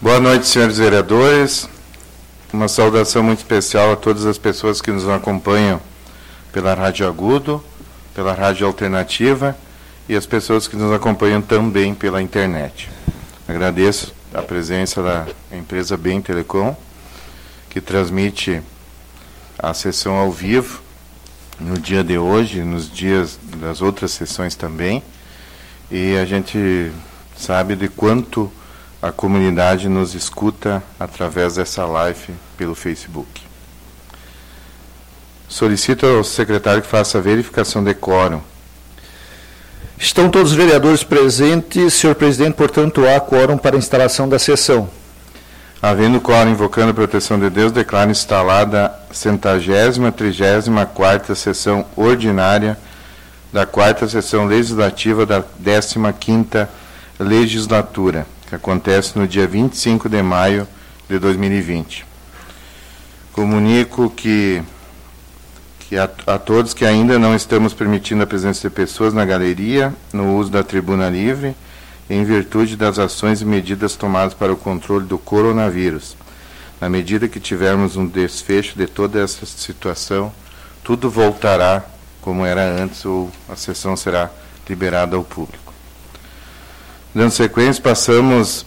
Boa noite, senhores vereadores. Uma saudação muito especial a todas as pessoas que nos acompanham pela Rádio Agudo, pela Rádio Alternativa e as pessoas que nos acompanham também pela internet. Agradeço a presença da empresa Bem Telecom, que transmite a sessão ao vivo no dia de hoje, nos dias das outras sessões também, e a gente sabe de quanto a comunidade nos escuta através dessa live pelo Facebook. Solicito ao secretário que faça a verificação de quórum. Estão todos os vereadores presentes, senhor presidente, portanto, há quórum para a instalação da sessão. Havendo quórum, invocando a proteção de Deus, declaro instalada a 134ª sessão ordinária da 4ª sessão legislativa da 15ª legislatura, que acontece no dia 25 de maio de 2020. Comunico que a todos que ainda não estamos permitindo a presença de pessoas na galeria, no uso da tribuna livre, em virtude das ações e medidas tomadas para o controle do coronavírus. Na medida que tivermos um desfecho de toda essa situação, tudo voltará como era antes, ou a sessão será liberada ao público. Dando sequência, passamos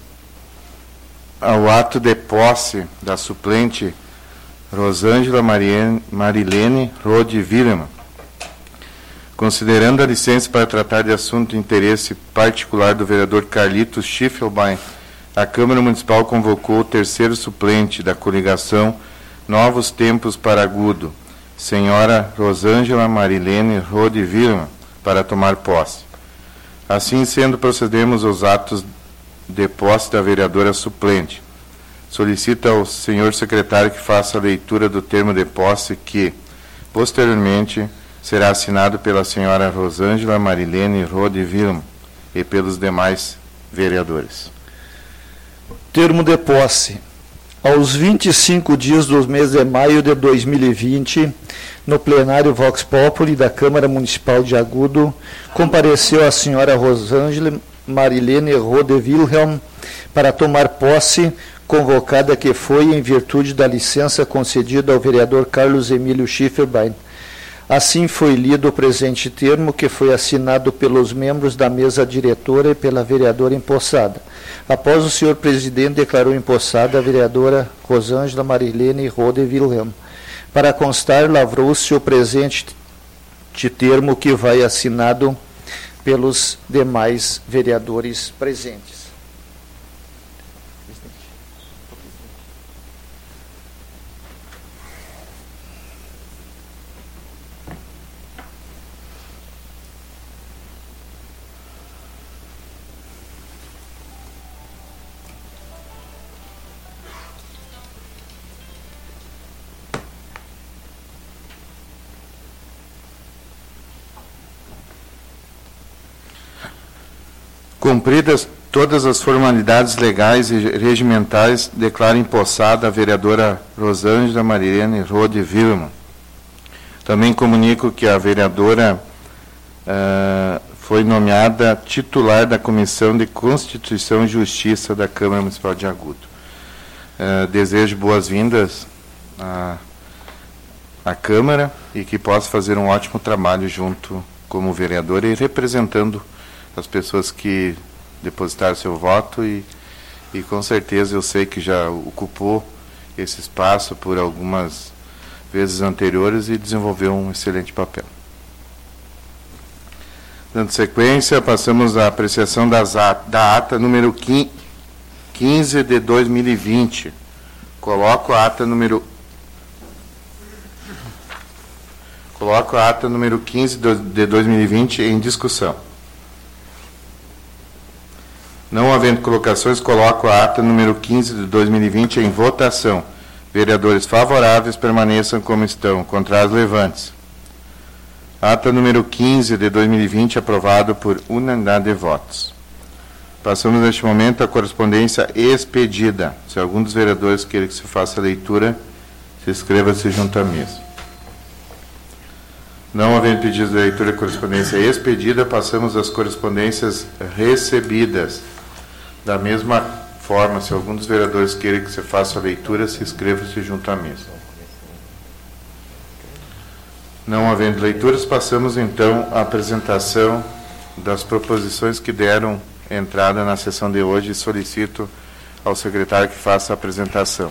ao ato de posse da suplente Rosângela Marilene Rode Willeman. Considerando a licença para tratar de assunto de interesse particular do vereador Carlitos Schiffelbein, a Câmara Municipal convocou o terceiro suplente da coligação Novos Tempos para Agudo, senhora Rosângela Marilene Rode Willeman, para tomar posse. Assim sendo, procedemos aos atos de posse da vereadora suplente. Solicito ao senhor secretário que faça a leitura do termo de posse que, posteriormente, será assinado pela senhora Rosângela Marilene Rode Willeman e pelos demais vereadores. Termo de posse. Aos 25 dias do mês de maio de 2020, no plenário Vox Populi da Câmara Municipal de Agudo, compareceu a senhora Rosângela Marilene Rode Willeman para tomar posse, convocada que foi em virtude da licença concedida ao vereador Carlos Emílio Schiffelbein. Assim foi lido o presente termo, que foi assinado pelos membros da mesa diretora e pela vereadora empossada. Após o senhor presidente declarou empossada a vereadora Rosângela Marilene Rode Willeman. Para constar, lavrou-se o presente termo, que vai assinado pelos demais vereadores presentes. Cumpridas todas as formalidades legais e regimentais, declaro empossada a vereadora Rosângela Marilene Rode Willeman. Também comunico que a vereadora foi nomeada titular da Comissão de Constituição e Justiça da Câmara Municipal de Agudo. Desejo boas-vindas à Câmara e que possa fazer um ótimo trabalho junto como vereadora e representando as pessoas que depositaram seu voto e com certeza eu sei que já ocupou esse espaço por algumas vezes anteriores e desenvolveu um excelente papel. Dando sequência, passamos à apreciação da ata número 15 de 2020. Coloco a ata número 15 de 2020 em discussão. Não havendo colocações, coloco a ata número 15 de 2020 em votação. Vereadores favoráveis permaneçam como estão. Contrários, levante-se. Ata número 15 de 2020, aprovado por unanimidade de votos. Passamos neste momento à correspondência expedida. Se algum dos vereadores queira que se faça a leitura, se inscreva-se junto à mesa. Não havendo pedido de leitura de correspondência expedida, passamos às correspondências recebidas. Da mesma forma, se algum dos vereadores queira que você faça a leitura, se inscreva-se junto à mesa. Não havendo leituras, passamos então à apresentação das proposições que deram entrada na sessão de hoje e solicito ao secretário que faça a apresentação.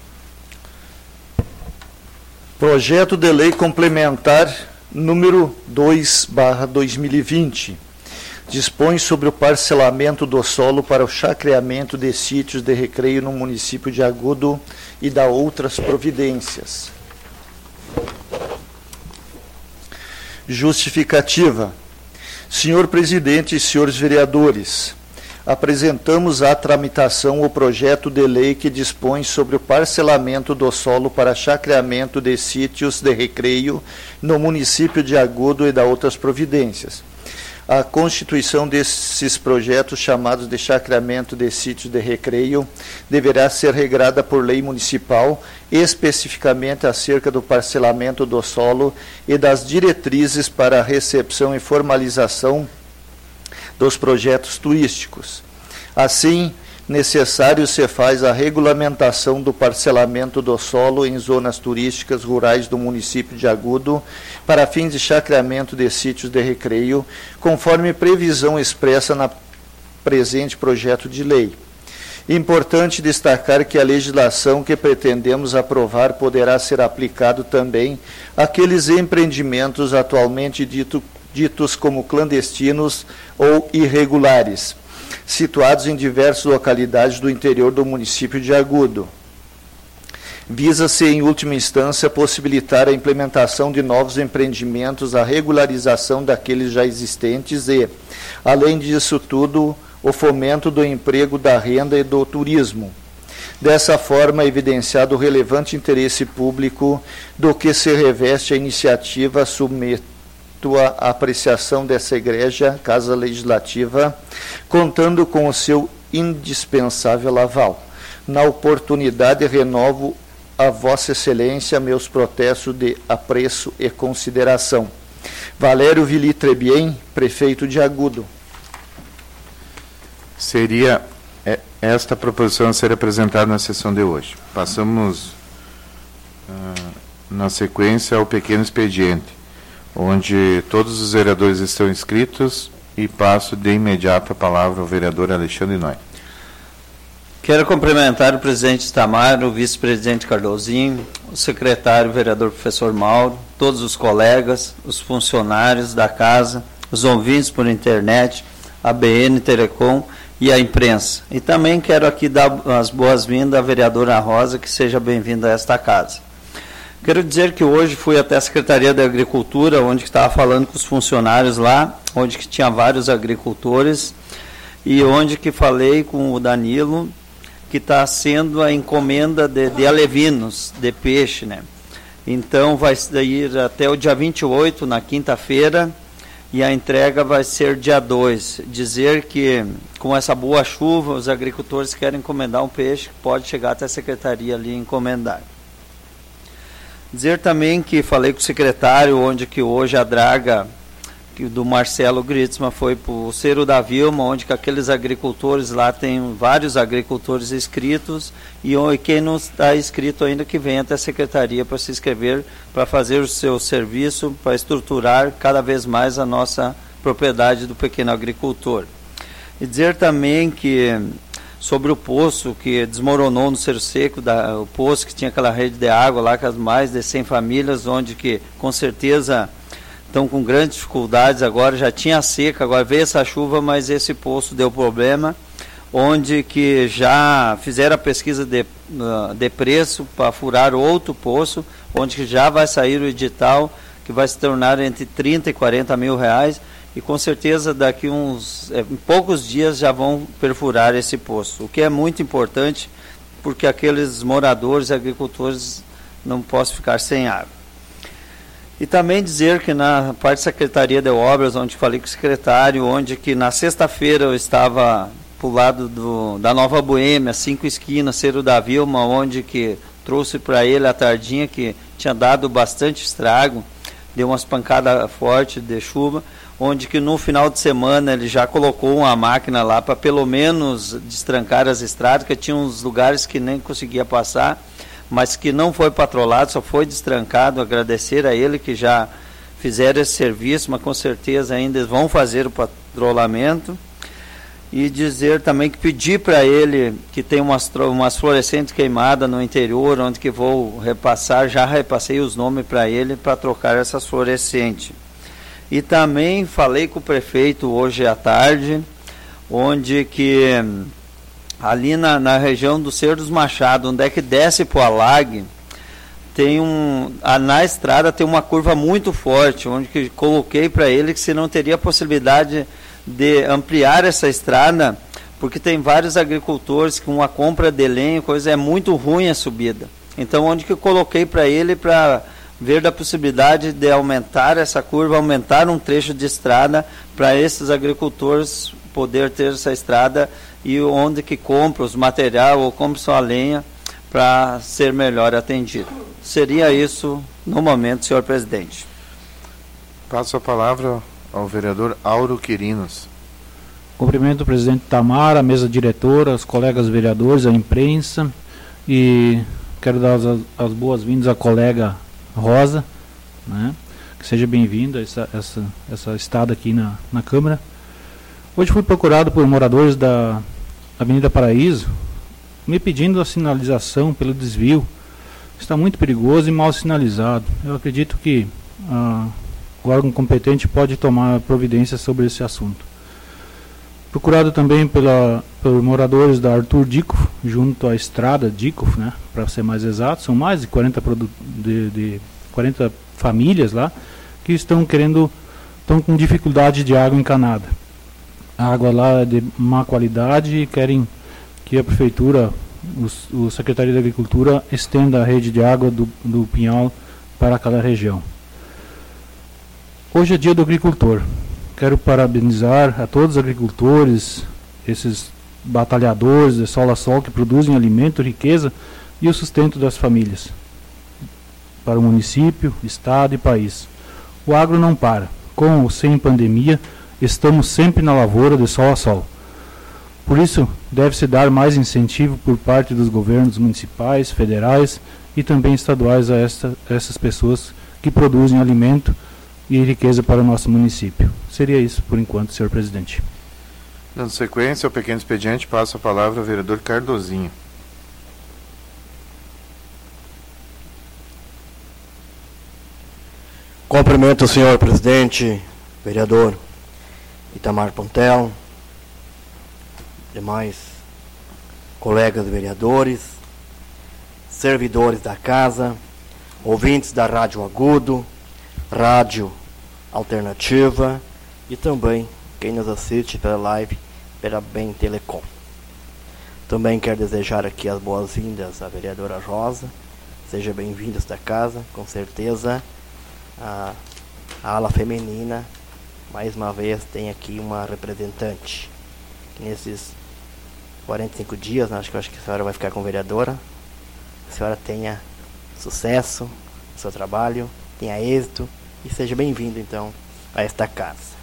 Projeto de Lei Complementar número 2/2020. Dispõe sobre o parcelamento do solo para o chacreamento de sítios de recreio no município de Agudo e da outras providências. Justificativa. Senhor Presidente e senhores vereadores, apresentamos à tramitação o projeto de lei que dispõe sobre o parcelamento do solo para chacreamento de sítios de recreio no município de Agudo e da outras providências. A constituição desses projetos, chamados de chacreamento de sítios de recreio, deverá ser regrada por lei municipal, especificamente acerca do parcelamento do solo e das diretrizes para a recepção e formalização dos projetos turísticos. Assim, necessário se faz a regulamentação do parcelamento do solo em zonas turísticas rurais do município de Agudo para fins de chacreamento de sítios de recreio, conforme previsão expressa na presente projeto de lei. Importante destacar que a legislação que pretendemos aprovar poderá ser aplicado também àqueles empreendimentos atualmente ditos como clandestinos ou irregulares, situados em diversas localidades do interior do município de Agudo. Visa-se, em última instância, possibilitar a implementação de novos empreendimentos, a regularização daqueles já existentes e, além disso tudo, o fomento do emprego, da renda e do turismo. Dessa forma, é evidenciado o relevante interesse público do que se reveste a iniciativa a apreciação dessa egrégia Casa Legislativa, contando com o seu indispensável aval. Na oportunidade, renovo a Vossa Excelência meus protestos de apreço e consideração. Valério Vili Trebien, prefeito de Agudo. Seria esta proposição a ser apresentada na sessão de hoje. Passamos, na sequência, ao pequeno expediente, onde todos os vereadores estão inscritos, e passo de imediato a palavra ao vereador Alexandre Noy. Quero cumprimentar o presidente Itamar, o vice-presidente Cardozinho, o secretário, o vereador professor Mauro, todos os colegas, os funcionários da casa, os ouvintes por internet, a BN Telecom e a imprensa. E também quero aqui dar as boas-vindas à vereadora Rosa, que seja bem-vinda a esta casa. Quero dizer que hoje fui até a Secretaria da Agricultura, onde estava falando com os funcionários lá, onde que tinha vários agricultores, e onde que falei com o Danilo, que está sendo a encomenda de alevinos, de peixe, né? Então vai ir até o dia 28, na quinta-feira, e a entrega vai ser dia 2. Dizer que com essa boa chuva, os agricultores querem encomendar um peixe, pode chegar até a Secretaria ali e encomendar. Dizer também que falei com o secretário, onde que hoje a draga do Marcelo Gritzmann foi para o Cerro da Vilma, onde que aqueles agricultores lá, tem vários agricultores inscritos, e quem não está inscrito ainda que venha até a secretaria para se inscrever, para fazer o seu serviço, para estruturar cada vez mais a nossa propriedade do pequeno agricultor. E dizer também que sobre o poço que desmoronou no Cerro Seco, o poço que tinha aquela rede de água lá, com as mais de 100 famílias, onde que com certeza estão com grandes dificuldades agora, já tinha seca, agora veio essa chuva, mas esse poço deu problema, onde que já fizeram a pesquisa de preço para furar outro poço, onde que já vai sair o edital, que vai se tornar entre 30 e 40 mil reais, e com certeza daqui em poucos dias já vão perfurar esse poço, o que é muito importante, porque aqueles moradores e agricultores não possam ficar sem água. E também dizer que na parte da Secretaria de Obras, onde falei com o secretário, onde que na sexta-feira eu estava para o lado da Nova Boêmia, 5 esquinas, Cerro da Vilma, onde que trouxe para ele a tardinha, que tinha dado bastante estrago, deu umas pancadas fortes de chuva, onde que no final de semana ele já colocou uma máquina lá para pelo menos destrancar as estradas, que tinha uns lugares que nem conseguia passar, mas que não foi patrolado, só foi destrancado. Agradecer a ele que já fizeram esse serviço, mas com certeza ainda eles vão fazer o patrulhamento. E dizer também que pedir para ele, que tem umas fluorescentes queimadas no interior, onde que vou repassar, já repassei os nomes para ele para trocar essas fluorescentes. E também falei com o prefeito hoje à tarde, onde que ali na região do Cerro dos Machados, onde é que desce para o Alague, tem na estrada tem uma curva muito forte, onde que coloquei para ele que se não teria possibilidade de ampliar essa estrada, porque tem vários agricultores que uma compra de lenha, coisa é muito ruim a subida. Então, onde que eu coloquei para ele para ver da possibilidade de aumentar essa curva, aumentar um trecho de estrada para esses agricultores poder ter essa estrada e onde que compra os materiais ou compra sua lenha para ser melhor atendido. Seria isso no momento, senhor presidente. Passo a palavra ao vereador Auro Quirinos. Cumprimento o presidente Tamar, a mesa diretora, os colegas vereadores, a imprensa, e quero dar as boas-vindas à colega Rosa, né? Que seja bem-vinda essa estada aqui na Câmara. Hoje fui procurado por moradores da Avenida Paraíso, me pedindo a sinalização pelo desvio. Está muito perigoso e mal sinalizado. Eu acredito que o órgão competente pode tomar providência sobre esse assunto. Procurado também por moradores da Arthur Dickhoff, junto à estrada Dickhoff, né, para ser mais exato, são mais de 40 famílias lá que estão com dificuldade de água encanada. A água lá é de má qualidade e querem que a prefeitura, o Secretaria da Agricultura, estenda a rede de água do Pinhal para aquela região. Hoje é dia do agricultor. Quero parabenizar a todos os agricultores, esses batalhadores de sol a sol que produzem alimento, riqueza e o sustento das famílias para o município, estado e país. O agro não para. Com ou sem pandemia, estamos sempre na lavoura de sol a sol. Por isso, deve-se dar mais incentivo por parte dos governos municipais, federais e também estaduais a essas pessoas que produzem alimento e riqueza para o nosso município. Seria isso por enquanto, senhor presidente. Dando sequência ao pequeno expediente, passo a palavra ao vereador Cardozinho. Cumprimento o senhor presidente, vereador Itamar Pontel, demais colegas vereadores, servidores da casa, ouvintes da Rádio Agudo, Rádio Alternativa e também quem nos assiste pela live pela Bem Telecom. Também quero desejar aqui as boas-vindas à vereadora Rosa. Seja bem-vinda a esta casa, com certeza a ala feminina mais uma vez tem aqui uma representante. Nesses 45 dias, né, acho que a senhora vai ficar com vereadora. A senhora tenha sucesso no seu trabalho, tenha êxito e seja bem-vindo então a esta casa.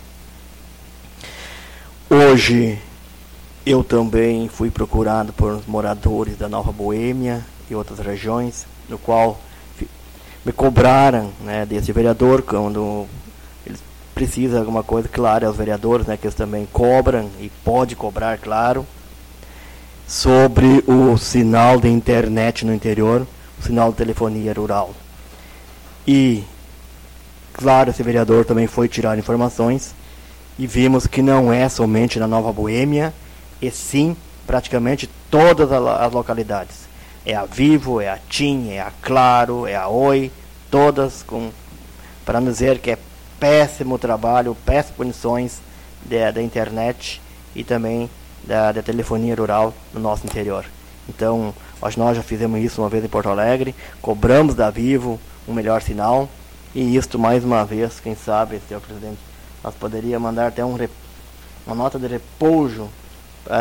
Hoje eu também fui procurado por moradores da Nova Boêmia e outras regiões, no qual me cobraram, né, desse vereador quando eles precisam de alguma coisa. Claro, é os vereadores, né, que eles também cobram e pode cobrar, claro, sobre o sinal de internet no interior, o sinal de telefonia rural. E, claro, esse vereador também foi tirar informações e vimos que não é somente na Nova Boêmia, e sim praticamente todas as localidades. É a Vivo, é a TIM, é a Claro, é a Oi, todas para não dizer que é péssimo trabalho, péssimas condições da internet e também da telefonia rural no nosso interior. Então, nós já fizemos isso uma vez em Porto Alegre, cobramos da Vivo um melhor sinal, e isto mais uma vez, quem sabe, senhor presidente, nós poderíamos mandar até uma nota de repouso para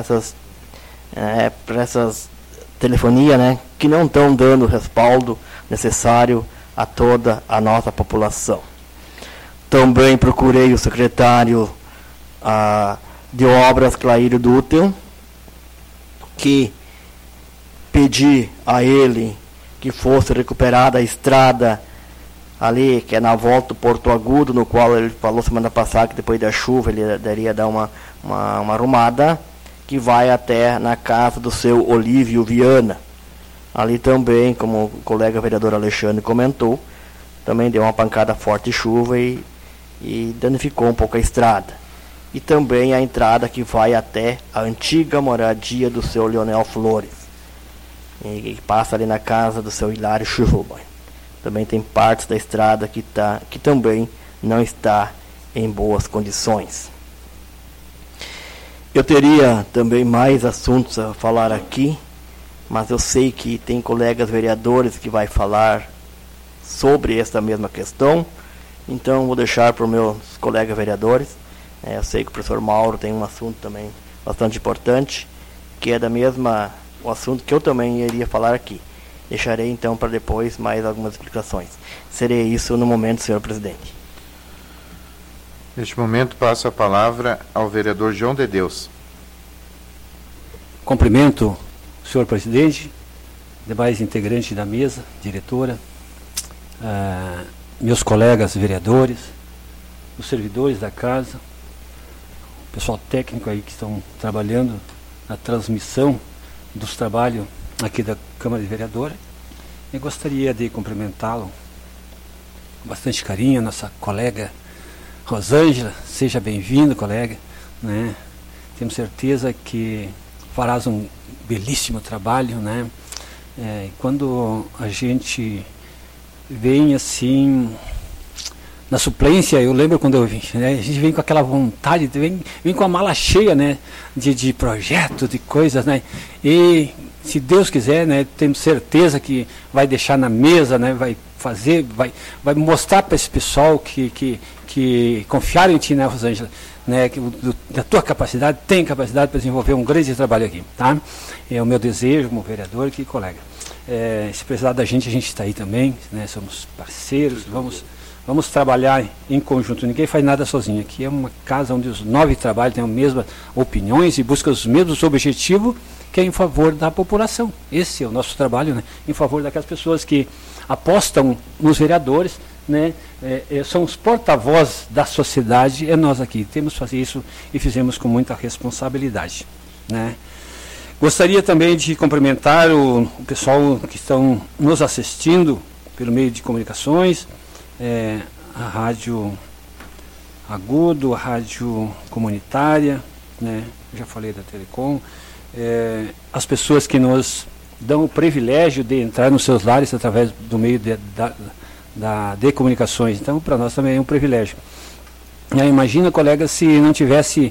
essas telefonia, né, que não estão dando o respaldo necessário a toda a nossa população. Também procurei o secretário de obras, Claírio Dutel, que pedi a ele que fosse recuperada a estrada ali, que é na volta do Porto Agudo, no qual ele falou semana passada que depois da chuva ele daria dar uma arrumada, que vai até na casa do seu Olívio Viana. Ali também, como o colega vereador Alexandre comentou, também deu uma pancada forte de chuva e danificou um pouco a estrada. E também a entrada que vai até a antiga moradia do seu Leonel Flores, e passa ali na casa do seu Hilário Schubert. Também tem partes da estrada que também não está em boas condições. Eu teria também mais assuntos a falar aqui, mas eu sei que tem colegas vereadores que vai falar sobre esta mesma questão, então vou deixar para os meus colegas vereadores. Eu sei que o professor Mauro tem um assunto também bastante importante, que é o assunto que eu também iria falar aqui. Deixarei então para depois mais algumas explicações. Serei isso no momento, senhor presidente. Neste momento passo a palavra ao vereador João de Deus. Cumprimento o senhor presidente, demais integrantes da mesa, diretora, meus colegas vereadores, os servidores da casa, o pessoal técnico aí que estão trabalhando na transmissão dos trabalhos aqui da Câmara de Vereadores. Eu gostaria de cumprimentá-lo com bastante carinho, nossa colega Rosângela. Seja bem-vindo, colega, né? Temos certeza que farás um belíssimo trabalho, né? Quando a gente vem assim na suplência, eu lembro quando eu vim, né? A gente vem com aquela vontade, vem com a mala cheia, né? De projetos, de coisas, né? E se Deus quiser, né? Temos certeza que vai deixar na mesa, né? Vai fazer, vai mostrar para esse pessoal que confiaram em ti, né, Rosângela, né? Da tua capacidade, tem capacidade para desenvolver um grande trabalho aqui, tá? É o meu desejo como vereador e colega. Se precisar da gente, a gente está aí também, né? Somos parceiros, vamos trabalhar em conjunto. Ninguém faz nada sozinho. Aqui é uma casa onde os 9 trabalham, têm as mesmas opiniões e buscam os mesmos objetivos, que é em favor da população. Esse é o nosso trabalho, né? Em favor daquelas pessoas que apostam nos vereadores, né? São os porta-voz da sociedade. Nós aqui temos que fazer isso e fizemos com muita responsabilidade, né? Gostaria também de cumprimentar o pessoal que estão nos assistindo pelo meio de comunicações, a Rádio Agudo, a Rádio Comunitária, né? Já falei da Telecom, as pessoas que nos dão o privilégio de entrar nos seus lares através do meio de comunicações. Então, para nós também é um privilégio. Imagina, colega, se não tivesse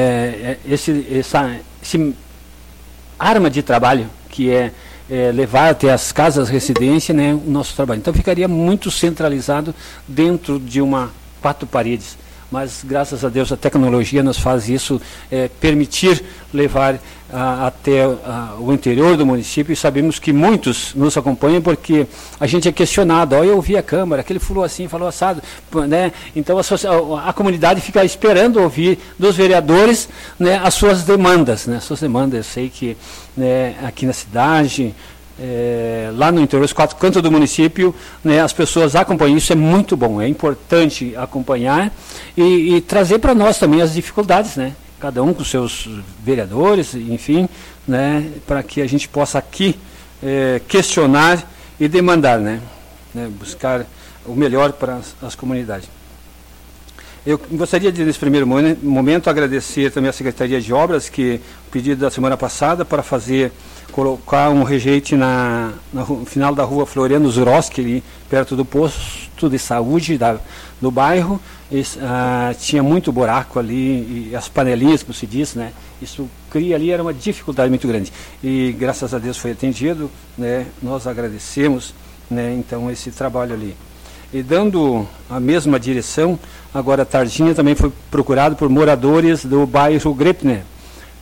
essa arma de trabalho, que é levar até as casas residência, né, o nosso trabalho. Então ficaria muito centralizado dentro de 4 paredes. Mas graças a Deus a tecnologia nos faz isso, permitir levar até o interior do município, e sabemos que muitos nos acompanham porque a gente é questionado. Eu ouvi a Câmara, aquele falou assim, falou assado, né? Então a comunidade fica esperando ouvir dos vereadores, né, as suas demandas, né? Suas demandas. Eu sei que, né, aqui na cidade, lá no interior, os 4 cantos do município, né, as pessoas acompanham. Isso é muito bom, é importante acompanhar e trazer para nós também as dificuldades, né? Cada um com seus vereadores, enfim, né, para que a gente possa aqui questionar e demandar, né, buscar o melhor para as comunidades. Eu gostaria de, nesse primeiro momento, agradecer também à Secretaria de Obras, que pedido da semana passada para colocar um rejeite no final da rua Floriano Zuroski, ali perto do posto de saúde do bairro. Tinha muito buraco ali, e as panelinhas, como se diz, né? Isso cria ali, era uma dificuldade muito grande. E graças a Deus foi atendido, né? Nós agradecemos, né, então, esse trabalho ali. E dando a mesma direção, agora à tardinha também foi procurado por moradores do bairro Grepner,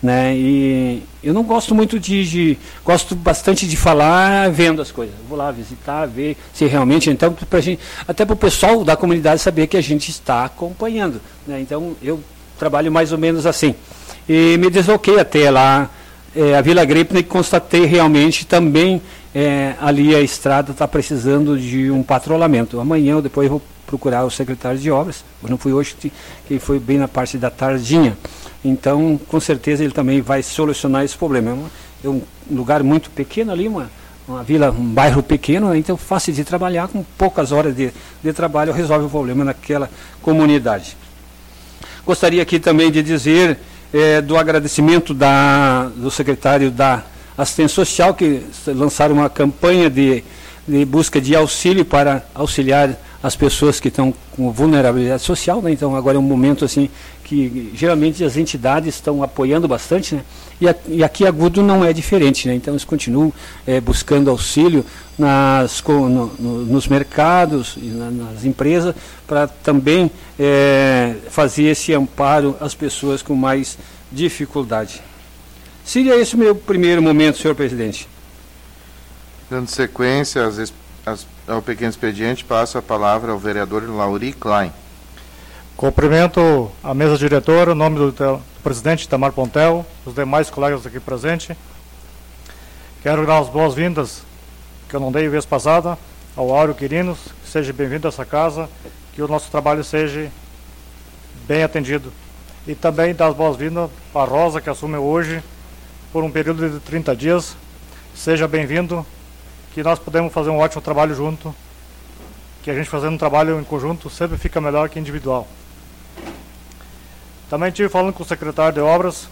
né? E eu não gosto muito gosto bastante de falar vendo as coisas. Eu vou lá visitar, ver se realmente, então, pra gente, até para o pessoal da comunidade saber que a gente está acompanhando, né? Então eu trabalho mais ou menos assim. E me desloquei até lá, a Vila Gripna, e constatei realmente também ali a estrada está precisando de um patrulhamento. Amanhã ou depois eu vou procurar o secretário de obras. Eu não fui hoje, que foi bem na parte da tardinha. Então, com certeza, ele também vai solucionar esse problema. É um lugar muito pequeno ali, uma vila, um bairro pequeno, né? Então fácil de trabalhar, com poucas horas de trabalho resolve o problema naquela comunidade. Gostaria aqui também de dizer do agradecimento do secretário da Assistência Social, que lançaram uma campanha de busca de auxílio para auxiliar as pessoas que estão com vulnerabilidade social, né? Então agora é um momento assim que geralmente as entidades estão apoiando bastante, né? E aqui Agudo não é diferente, né? Então eles continuam buscando auxílio nos mercados e nas empresas para também fazer esse amparo às pessoas com mais dificuldade. Seria esse o meu primeiro momento, senhor presidente. Dando sequência ao pequeno expediente, passo a palavra ao vereador Lauri Klein. Cumprimento a mesa diretora, em nome do presidente Itamar Pontel, os demais colegas aqui presentes. Quero dar as boas-vindas, que eu não dei vez passada, ao Áureo Quirinos, que seja bem-vindo a essa casa, que o nosso trabalho seja bem atendido. E também dar as boas-vindas para a Rosa, que assume hoje, por um período de 30 dias. Seja bem-vindo, que nós podemos fazer um ótimo trabalho junto, que a gente fazendo um trabalho em conjunto sempre fica melhor que individual. Também estive falando com o secretário de obras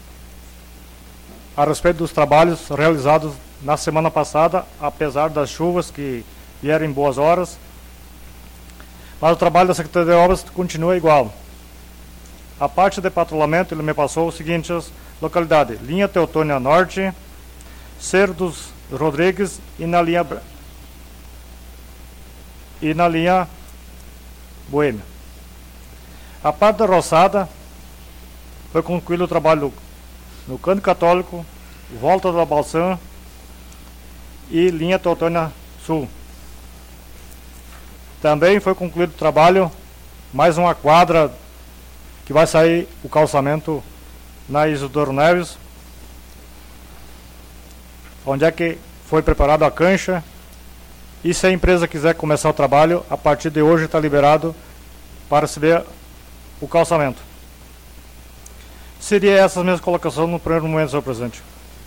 a respeito dos trabalhos realizados na semana passada, apesar das chuvas que vieram em boas horas, mas o trabalho da Secretaria de Obras continua igual. A parte de patrulhamento, ele me passou os seguintes localidades: linha Teutônia Norte, Cerro dos Rodrigues e na linha Boêmia. A parte da roçada foi concluído o trabalho no Canto Católico, Volta da Balsã e linha Teutônia Sul. Também foi concluído o trabalho, mais uma quadra que vai sair o calçamento na Isidoro Neves, onde é que foi preparada a cancha. E se a empresa quiser começar o trabalho, a partir de hoje está liberado para se ver o calçamento. Seria essas minhas colocações no primeiro momento, senhor presidente.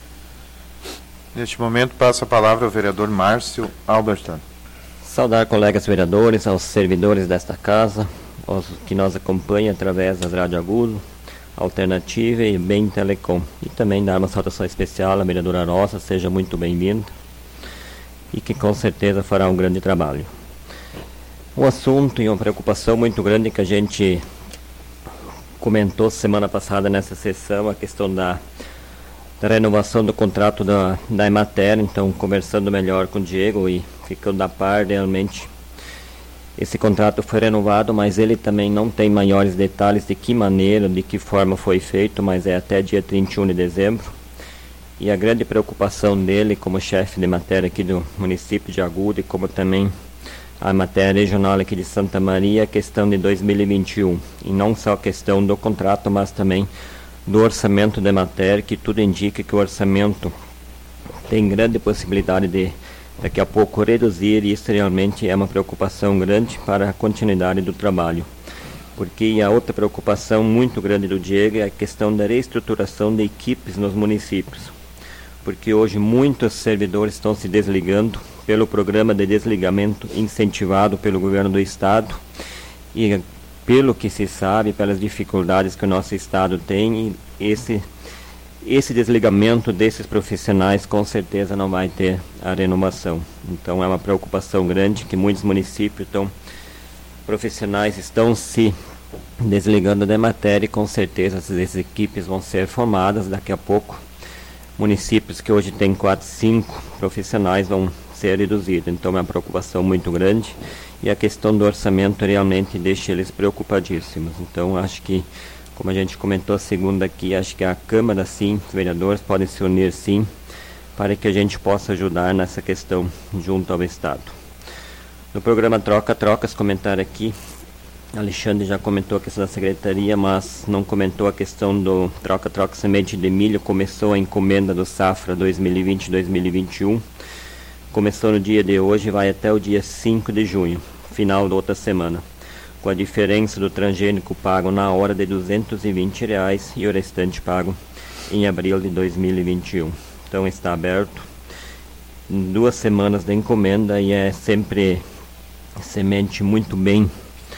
Neste momento, passo a palavra ao vereador Márcio Albertan. Saudar colegas vereadores, aos servidores desta casa, aos que nos acompanham através das Rádio Agudo, Alternativa e Bem Telecom. E também dar uma saudação especial à vereadora Rosa, seja muito bem-vinda e que com certeza fará um grande trabalho. Um assunto e uma preocupação muito grande que a gente comentou semana passada nessa sessão, a questão da renovação do contrato da Emater. Então, conversando melhor com o Diego e ficando a par, realmente esse contrato foi renovado, mas ele também não tem maiores detalhes de que maneira, de que forma foi feito, mas é até dia 31 de dezembro. E a grande preocupação dele, como chefe de matéria aqui do município de Agudo, e como também a matéria regional aqui de Santa Maria, a questão de 2021. E não só a questão do contrato, mas também do orçamento de matéria, que tudo indica que o orçamento tem grande possibilidade de daqui a pouco reduzir, e isso realmente é uma preocupação grande para a continuidade do trabalho. Porque a outra preocupação muito grande do Diego é a questão da reestruturação de equipes nos municípios. Porque hoje muitos servidores estão se desligando pelo programa de desligamento incentivado pelo governo do estado, e pelo que se sabe, pelas dificuldades que o nosso estado tem, esse desligamento desses profissionais com certeza não vai ter a renovação. Então é uma preocupação grande que muitos municípios profissionais estão se desligando da matéria, e com certeza essas equipes vão ser formadas daqui a pouco. Municípios que hoje têm 4, 5 profissionais vão ser reduzidos. Então é uma preocupação muito grande, e a questão do orçamento realmente deixa eles preocupadíssimos. Então acho que Como a gente comentou segunda aqui, acho que a Câmara, sim, os vereadores podem se unir, sim, para que a gente possa ajudar nessa questão junto ao Estado. No programa Troca-Trocas, comentar aqui, Alexandre já comentou a questão da secretaria, mas não comentou a questão do Troca-Troca Semente de Milho. Começou a encomenda do Safra 2020-2021, começou no dia de hoje e vai até o dia 5 de junho, final da outra semana, com a diferença do transgênico pago na hora de R$ 220 e o restante pago em abril de 2021. Então está aberto 2 semanas da encomenda e é sempre semente muito bem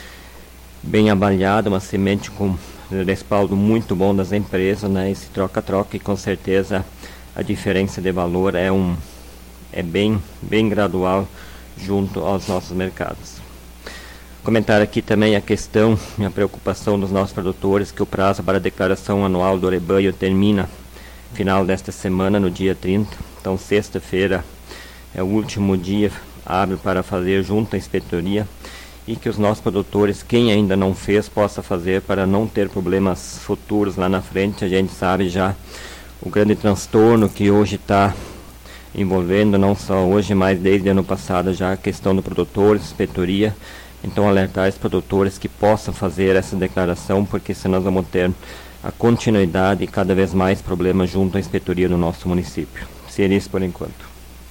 avaliada, uma semente com respaldo muito bom das empresas, né? Esse troca-troca, e com certeza a diferença de valor é bem gradual junto aos nossos mercados. Comentar aqui também a questão e a preocupação dos nossos produtores, que o prazo para a declaração anual do rebanho termina final desta semana, no dia 30. Então, sexta-feira é o último dia hábil para fazer junto à inspetoria, e que os nossos produtores, quem ainda não fez, possa fazer para não ter problemas futuros lá na frente. A gente sabe já o grande transtorno que hoje está envolvendo, não só hoje, mas desde ano passado já, a questão do produtor, inspetoria. Então, alertar os produtores que possam fazer essa declaração, porque senão nós vamos ter a continuidade e cada vez mais problemas junto à inspetoria do nosso município. Seria isso por enquanto.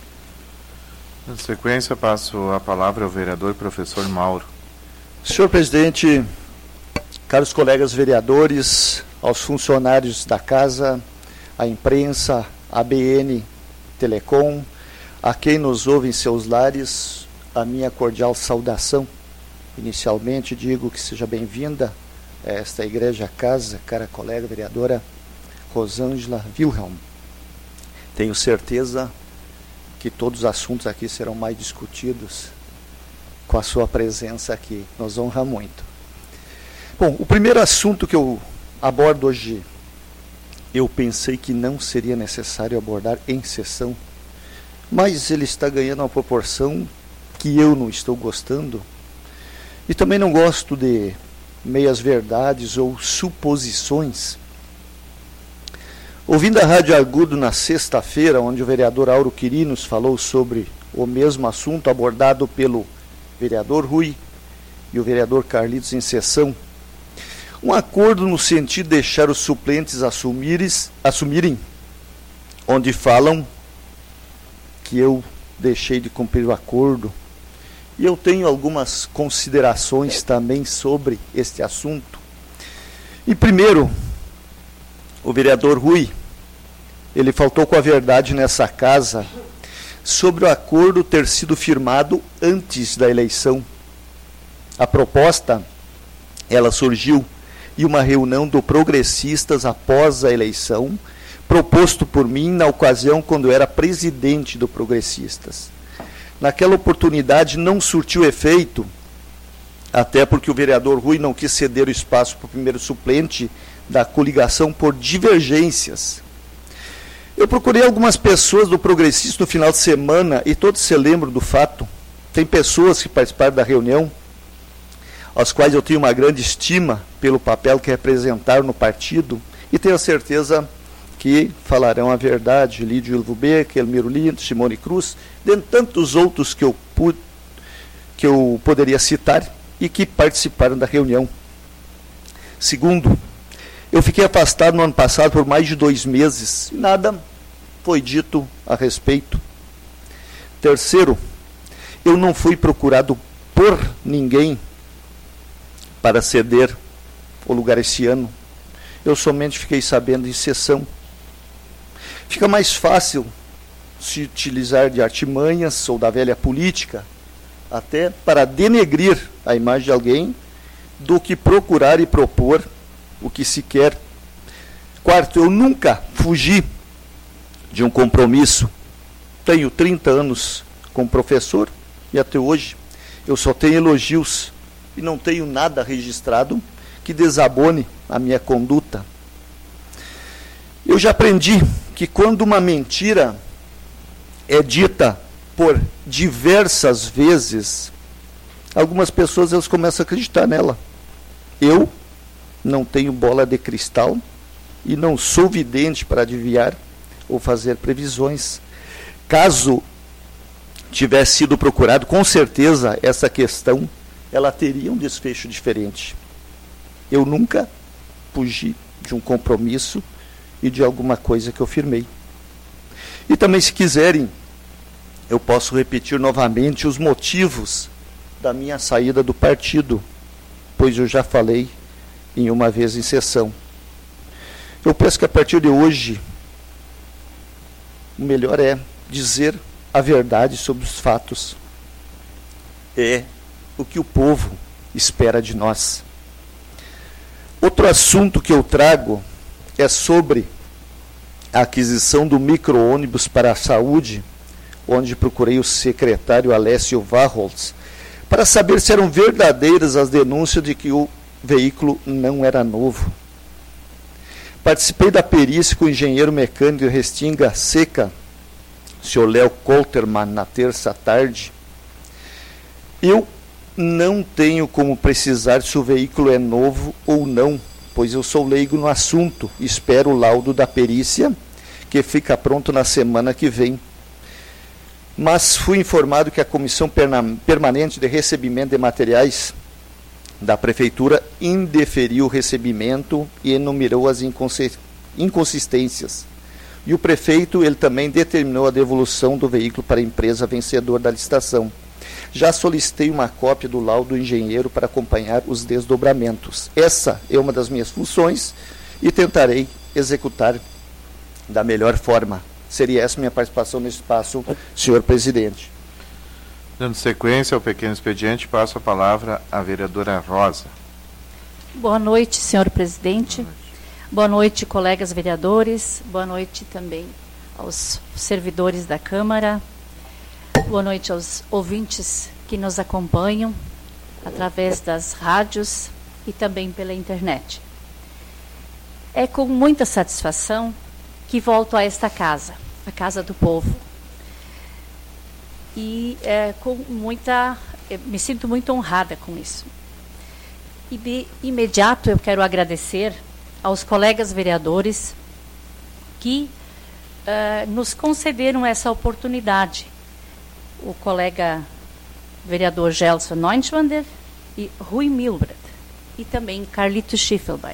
Na sequência, passo a palavra ao vereador professor Mauro. Senhor presidente, caros colegas vereadores, aos funcionários da casa, à imprensa, à BN Telecom, a quem nos ouve em seus lares, a minha cordial saudação. Inicialmente digo que seja bem-vinda a esta igreja casa, cara colega vereadora Rosângela Wilhelm. Tenho certeza que todos os assuntos aqui serão mais discutidos com a sua presença aqui. Nos honra muito. Bom, o primeiro assunto que eu abordo hoje, eu pensei que não seria necessário abordar em sessão, mas ele está ganhando uma proporção que eu não estou gostando, e também não gosto de meias verdades ou suposições. Ouvindo a Rádio Agudo na sexta-feira, onde o vereador Auro Quirinos falou sobre o mesmo assunto abordado pelo vereador Rui e o vereador Carlitos em sessão, um acordo no sentido de deixar os suplentes assumirem, onde falam que eu deixei de cumprir o acordo. E eu tenho algumas considerações também sobre este assunto. E primeiro, o vereador Rui, ele faltou com a verdade nessa casa sobre o acordo ter sido firmado antes da eleição. A proposta, ela surgiu em uma reunião do Progressistas após a eleição, proposto por mim na ocasião quando eu era presidente do Progressistas. Naquela oportunidade não surtiu efeito, até porque o vereador Rui não quis ceder o espaço para o primeiro suplente da coligação por divergências. Eu procurei algumas pessoas do Progressista no final de semana e todos se lembram do fato. Tem pessoas que participaram da reunião, aos quais eu tenho uma grande estima pelo papel que representaram no partido, e tenho a certeza que falarão a verdade. Lídio Ilvo Becker, Elmiro Lindo, Simone Cruz, dentre tantos outros que eu poderia citar e que participaram da reunião. Segundo, eu fiquei afastado no ano passado por mais de 2 meses e nada foi dito a respeito. Terceiro, eu não fui procurado por ninguém para ceder o lugar esse ano. Eu somente fiquei sabendo em sessão. Fica mais fácil se utilizar de artimanhas ou da velha política, até para denegrir a imagem de alguém, do que procurar e propor o que se quer. Quarto, eu nunca fugi de um compromisso. Tenho 30 anos como professor e até hoje eu só tenho elogios e não tenho nada registrado que desabone a minha conduta. Eu já aprendi que quando uma mentira é dita por diversas vezes, algumas pessoas elas começam a acreditar nela. Eu não tenho bola de cristal e não sou vidente para adivinhar ou fazer previsões. Caso tivesse sido procurado, com certeza essa questão ela teria um desfecho diferente. Eu nunca fugi de um compromisso e de alguma coisa que eu firmei. E também, se quiserem, eu posso repetir novamente os motivos da minha saída do partido, pois eu já falei em uma vez em sessão. Eu penso que a partir de hoje, o melhor é dizer a verdade sobre os fatos. É o que o povo espera de nós. Outro assunto que eu trago é sobre a aquisição do micro-ônibus para a saúde, onde procurei o secretário Alessio Varholz para saber se eram verdadeiras as denúncias de que o veículo não era novo. Participei da perícia com o engenheiro mecânico de Restinga Seca, o senhor Léo Kolterman, na terça tarde. Eu não tenho como precisar se o veículo é novo ou não, pois eu sou leigo no assunto. Espero o laudo da perícia, que fica pronto na semana que vem. Mas fui informado que a Comissão Permanente de Recebimento de Materiais da Prefeitura indeferiu o recebimento e enumerou as inconsistências. E o prefeito, ele também determinou a devolução do veículo para a empresa vencedora da licitação. Já solicitei uma cópia do laudo do engenheiro para acompanhar os desdobramentos. Essa é uma das minhas funções e tentarei executar da melhor forma. Seria essa minha participação nesse espaço, senhor presidente. Dando sequência ao pequeno expediente, passo a palavra à vereadora Rosa. Boa noite, senhor presidente. Boa noite, colegas vereadores. Boa noite também aos servidores da Câmara. Boa noite aos ouvintes que nos acompanham através das rádios e também pela internet. É com muita satisfação que volto a esta casa, a Casa do Povo. E me sinto muito honrada com isso. E de imediato eu quero agradecer aos colegas vereadores que nos concederam essa oportunidade. O colega vereador Gelson Neunschwander e Rui Milbrat, e também Carlito Schiffelbein.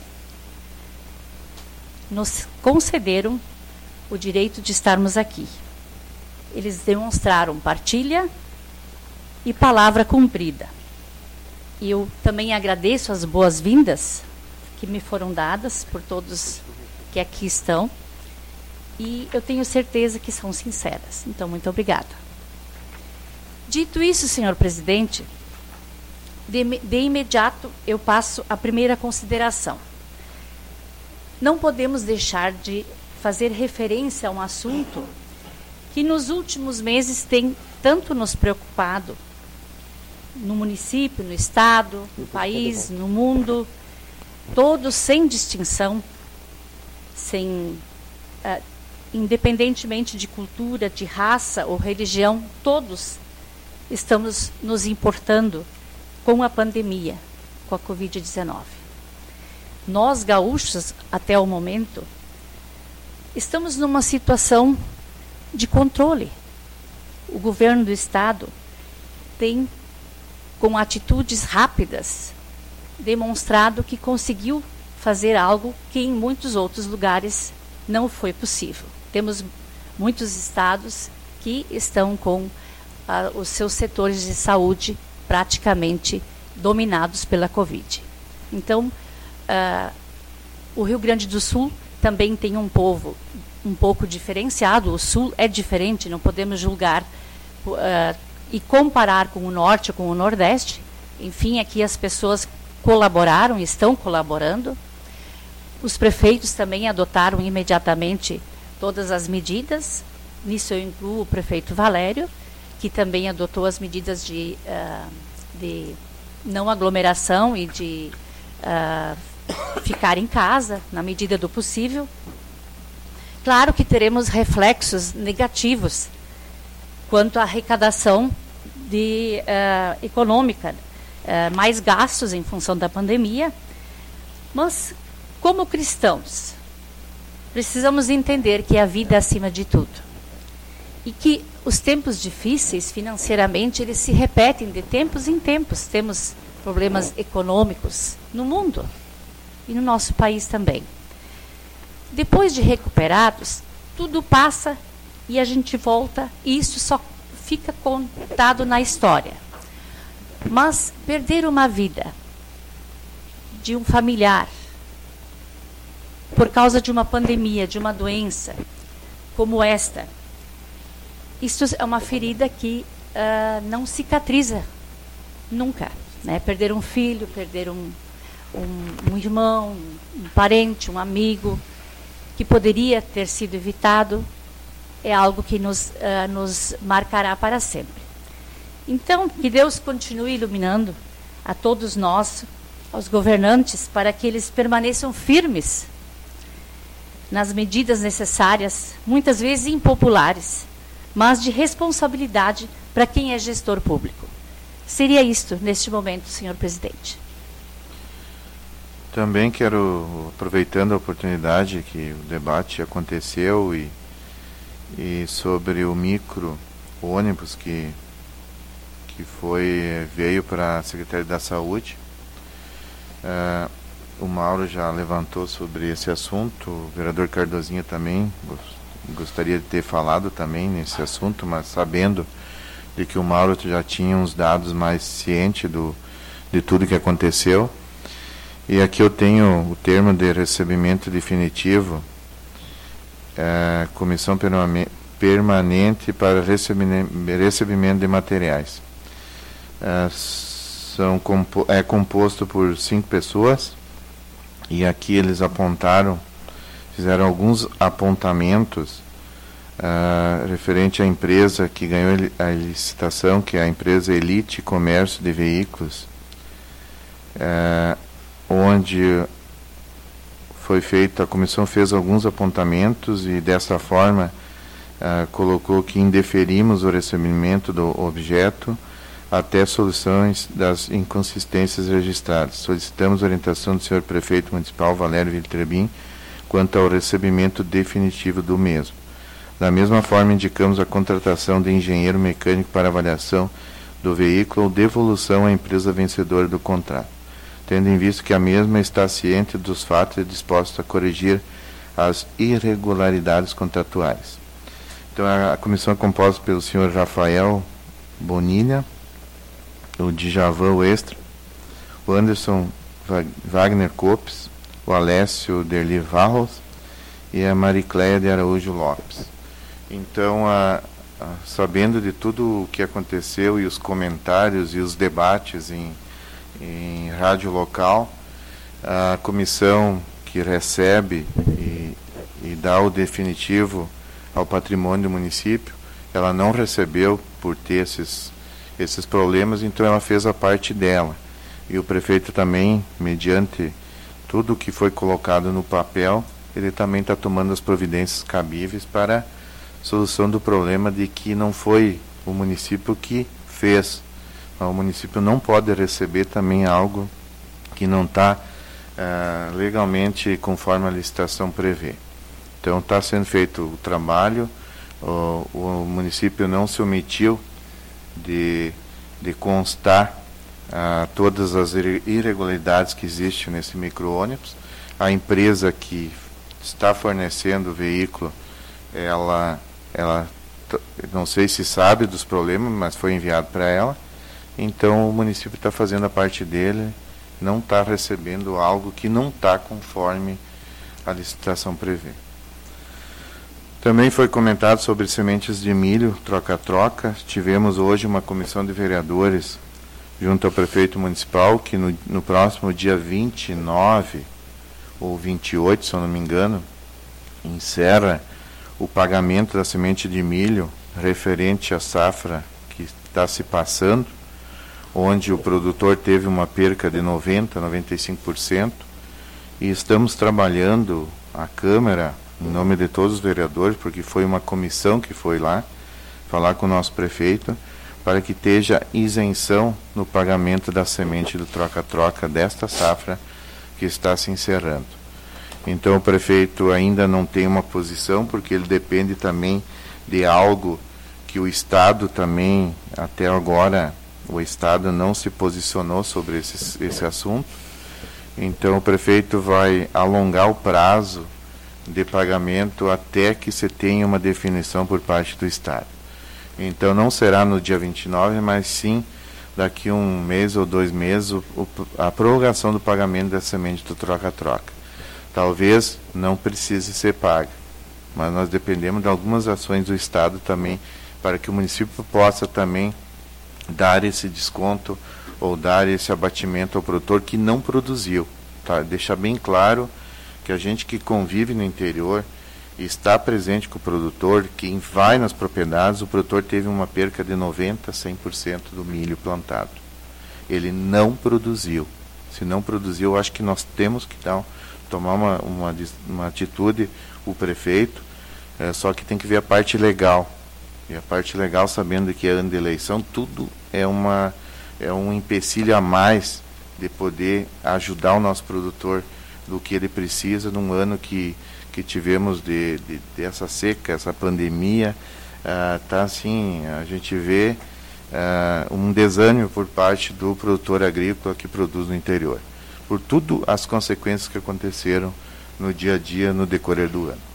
Nos concederam o direito de estarmos aqui. Eles demonstraram partilha e palavra cumprida. E eu também agradeço as boas-vindas que me foram dadas por todos que aqui estão. E eu tenho certeza que são sinceras. Então, muito obrigada. Dito isso, senhor presidente, de imediato eu passo à primeira consideração. Não podemos deixar de fazer referência a um assunto que nos últimos meses tem tanto nos preocupado no município, no estado, no país, no mundo, todos sem distinção, independentemente de cultura, de raça ou religião, todos estamos nos importando com a pandemia, com a Covid-19. Nós, gaúchos, até o momento, estamos numa situação de controle. O governo do estado tem, com atitudes rápidas, demonstrado que conseguiu fazer algo que em muitos outros lugares não foi possível. Temos muitos estados que estão com os seus setores de saúde praticamente dominados pela Covid. Então, o Rio Grande do Sul também tem um povo um pouco diferenciado. O Sul é diferente, não podemos julgar e comparar com o Norte ou com o Nordeste. Enfim, aqui as pessoas colaboraram, estão colaborando. Os prefeitos também adotaram imediatamente todas as medidas. Nisso eu incluo o prefeito Valério, que também adotou as medidas de não aglomeração e de ficar em casa, na medida do possível. Claro que teremos reflexos negativos quanto à arrecadação econômica, mais gastos em função da pandemia, Mas, como cristãos, precisamos entender que a vida é acima de tudo. E que os tempos difíceis, financeiramente, eles se repetem de tempos em tempos. Temos problemas econômicos no mundo e no nosso país também. Depois de recuperados, tudo passa e a gente volta, e isso só fica contado na história. Mas perder uma vida de um familiar por causa de uma pandemia, de uma doença como esta, isso é uma ferida que não cicatriza nunca, né? Perder um filho, perder um irmão, um parente, um amigo, que poderia ter sido evitado, é algo que nos marcará para sempre. Então, que Deus continue iluminando a todos nós, aos governantes, para que eles permaneçam firmes nas medidas necessárias, muitas vezes impopulares, mas de responsabilidade para quem é gestor público. Seria isto, neste momento, senhor presidente. Também quero, aproveitando a oportunidade que o debate aconteceu e sobre o micro ônibus que veio para a Secretaria da Saúde, o Mauro já levantou sobre esse assunto, o vereador Cardozinho também gostaria de ter falado também nesse assunto, mas sabendo de que o Mauro já tinha uns dados mais cientes de tudo que aconteceu. E aqui eu tenho o termo de recebimento definitivo, Comissão Permanente para Recebimento de Materiais. É composto por 5 pessoas, e aqui eles fizeram alguns apontamentos referente à empresa que ganhou a licitação, que é a empresa Elite Comércio de Veículos, onde foi feita, a comissão fez alguns apontamentos e dessa forma colocou que indeferimos o recebimento do objeto até soluções das inconsistências registradas. Solicitamos orientação do senhor prefeito municipal Valério Viltrebin quanto ao recebimento definitivo do mesmo. Da mesma forma, indicamos a contratação de engenheiro mecânico para avaliação do veículo ou devolução à empresa vencedora do contrato, tendo em vista que a mesma está ciente dos fatos e disposta a corrigir as irregularidades contratuais. Então, a comissão é composta pelo senhor Rafael Bonilha, o Djavan Extra, o Anderson Wagner Copes, o Alessio Derli Varros e a Maricléia de Araújo Lopes. Então, sabendo de tudo o que aconteceu e os comentários e os debates em rádio local, a comissão que recebe e dá o definitivo ao patrimônio do município, ela não recebeu por ter esses problemas, então ela fez a parte dela. E o prefeito também, mediante tudo o que foi colocado no papel, ele também está tomando as providências cabíveis para a solução do problema de que não foi o município que fez. O município não pode receber também algo que não está legalmente conforme a licitação prevê. Então está sendo feito o trabalho, o município não se omitiu de constar todas as irregularidades que existem nesse micro-ônibus. A empresa que está fornecendo o veículo, ela não sei se sabe dos problemas, mas foi enviado para ela. Então o município está fazendo a parte dele, não está recebendo algo que não está conforme a licitação prevê. Também foi comentado sobre sementes de milho, troca-troca. Tivemos hoje uma comissão de vereadores junto ao prefeito municipal, que no próximo dia 29 ou 28, se eu não me engano, encerra o pagamento da semente de milho referente à safra que está se passando, onde o produtor teve uma perca de 90%, 95%, e estamos trabalhando, a Câmara, em nome de todos os vereadores, porque foi uma comissão que foi lá falar com o nosso prefeito, para que esteja isenção no pagamento da semente do troca-troca desta safra que está se encerrando. Então o prefeito ainda não tem uma posição, porque ele depende também de algo que o Estado também, até agora, o Estado não se posicionou sobre esse assunto. Então o prefeito vai alongar o prazo de pagamento até que se tenha uma definição por parte do Estado. Então não será no dia 29, mas sim daqui 1 mês ou 2 meses a prorrogação do pagamento da semente do troca-troca. Talvez não precise ser paga, mas nós dependemos de algumas ações do Estado também, para que o município possa também dar esse desconto ou dar esse abatimento ao produtor que não produziu. Tá? Deixar bem claro que a gente que convive no interior e está presente com o produtor, quem vai nas propriedades, o produtor teve uma perca de 90%, 100% do milho plantado. Ele não produziu. Se não produziu, eu acho que nós temos que tomar uma atitude, o prefeito, só que tem que ver a parte legal. E a parte legal, sabendo que é ano de eleição, tudo é um empecilho a mais de poder ajudar o nosso produtor do que ele precisa num ano que tivemos dessa seca, essa pandemia. Tá assim, a gente vê um desânimo por parte do produtor agrícola que produz no interior, por tudo as consequências que aconteceram no dia a dia, no decorrer do ano.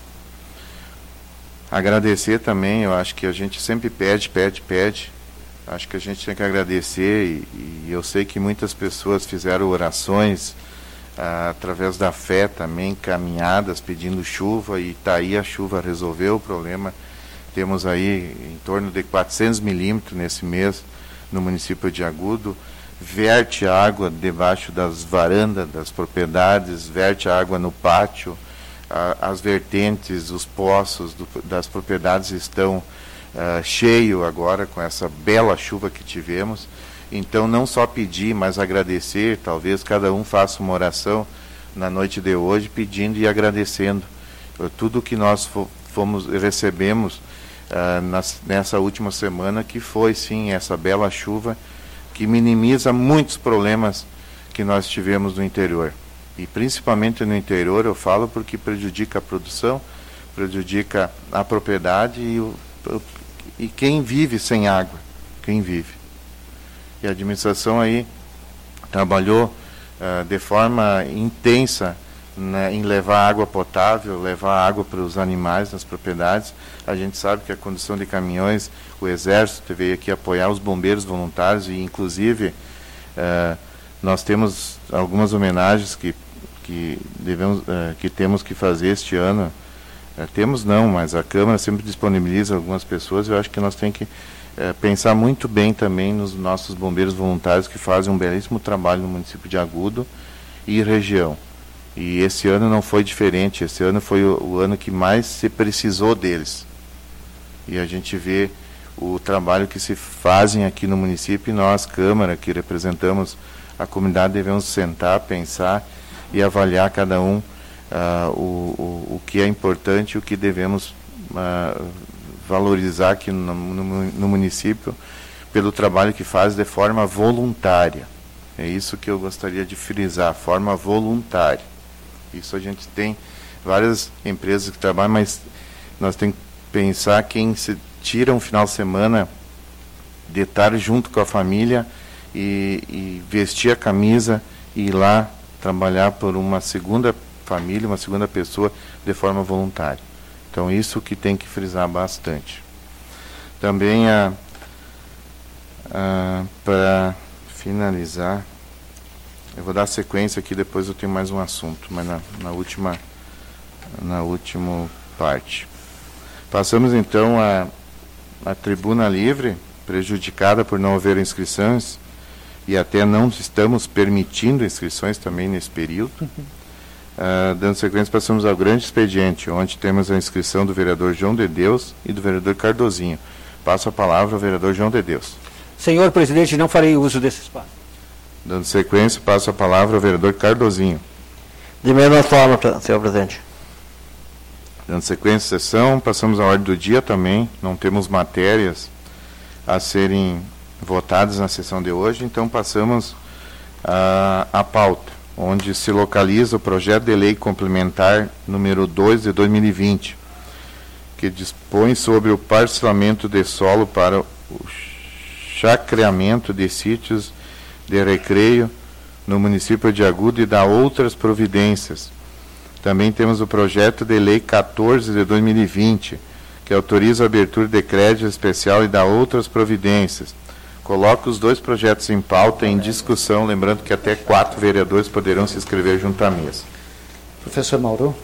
Agradecer também, eu acho que a gente sempre pede. Acho que a gente tem que agradecer e eu sei que muitas pessoas fizeram orações através da fé também, caminhadas pedindo chuva, e tá aí, a chuva resolveu o problema. Temos aí em torno de 400 milímetros nesse mês no município de Agudo. Verte água debaixo das varandas das propriedades, verte água no pátio, as vertentes, os poços das propriedades estão cheios agora com essa bela chuva que tivemos. Então, não só pedir, mas agradecer. Talvez cada um faça uma oração na noite de hoje, pedindo e agradecendo tudo que nós recebemos nessa última semana, que foi, sim, essa bela chuva que minimiza muitos problemas que nós tivemos no interior. E principalmente no interior, eu falo porque prejudica a produção, prejudica a propriedade e quem vive sem água, quem vive. E a administração aí trabalhou de forma intensa, né, em levar água potável, levar água para os animais nas propriedades. A gente sabe que a condução de caminhões, o Exército veio aqui apoiar os bombeiros voluntários e, inclusive, nós temos algumas homenagens que temos que fazer este ano. Temos não, mas a Câmara sempre disponibiliza algumas pessoas. Eu acho que nós temos que pensar muito bem também nos nossos bombeiros voluntários, que fazem um belíssimo trabalho no município de Agudo e região. E esse ano não foi diferente. Esse ano foi o ano que mais se precisou deles. E a gente vê o trabalho que se fazem aqui no município, e nós, Câmara, que representamos a comunidade, devemos sentar, pensar e avaliar cada um o que é importante e o que devemos valorizar aqui no município pelo trabalho que faz de forma voluntária. É isso que eu gostaria de frisar, forma voluntária. Isso a gente tem várias empresas que trabalham, mas nós temos que pensar quem se tira um final de semana de estar junto com a família e vestir a camisa e ir lá trabalhar por uma segunda família, uma segunda pessoa de forma voluntária. Então isso que tem que frisar bastante. Também para finalizar, eu vou dar sequência aqui, depois eu tenho mais um assunto, mas na última parte. Passamos então a tribuna livre, prejudicada por não haver inscrições, e até não estamos permitindo inscrições também nesse período. Dando sequência, passamos ao grande expediente, onde temos a inscrição do vereador João de Deus e do vereador Cardozinho. Passo a palavra ao vereador João de Deus. Senhor presidente, não farei uso desse espaço. Dando sequência, passo a palavra ao vereador Cardozinho. De mesma forma, senhor presidente. Dando sequência à sessão, passamos à ordem do dia também. Não temos matérias a serem votadas na sessão de hoje, então passamos à pauta. onde se localiza o projeto de lei complementar número 2 de 2020, que dispõe sobre o parcelamento de solo para o chacreamento de sítios de recreio no município de Agudo e dá outras providências. Também temos o projeto de lei 14 de 2020, que autoriza a abertura de crédito especial e dá outras providências. Coloco os dois projetos em pauta em discussão, lembrando que até 4 vereadores poderão se inscrever junto à mesa. Professor Mauro.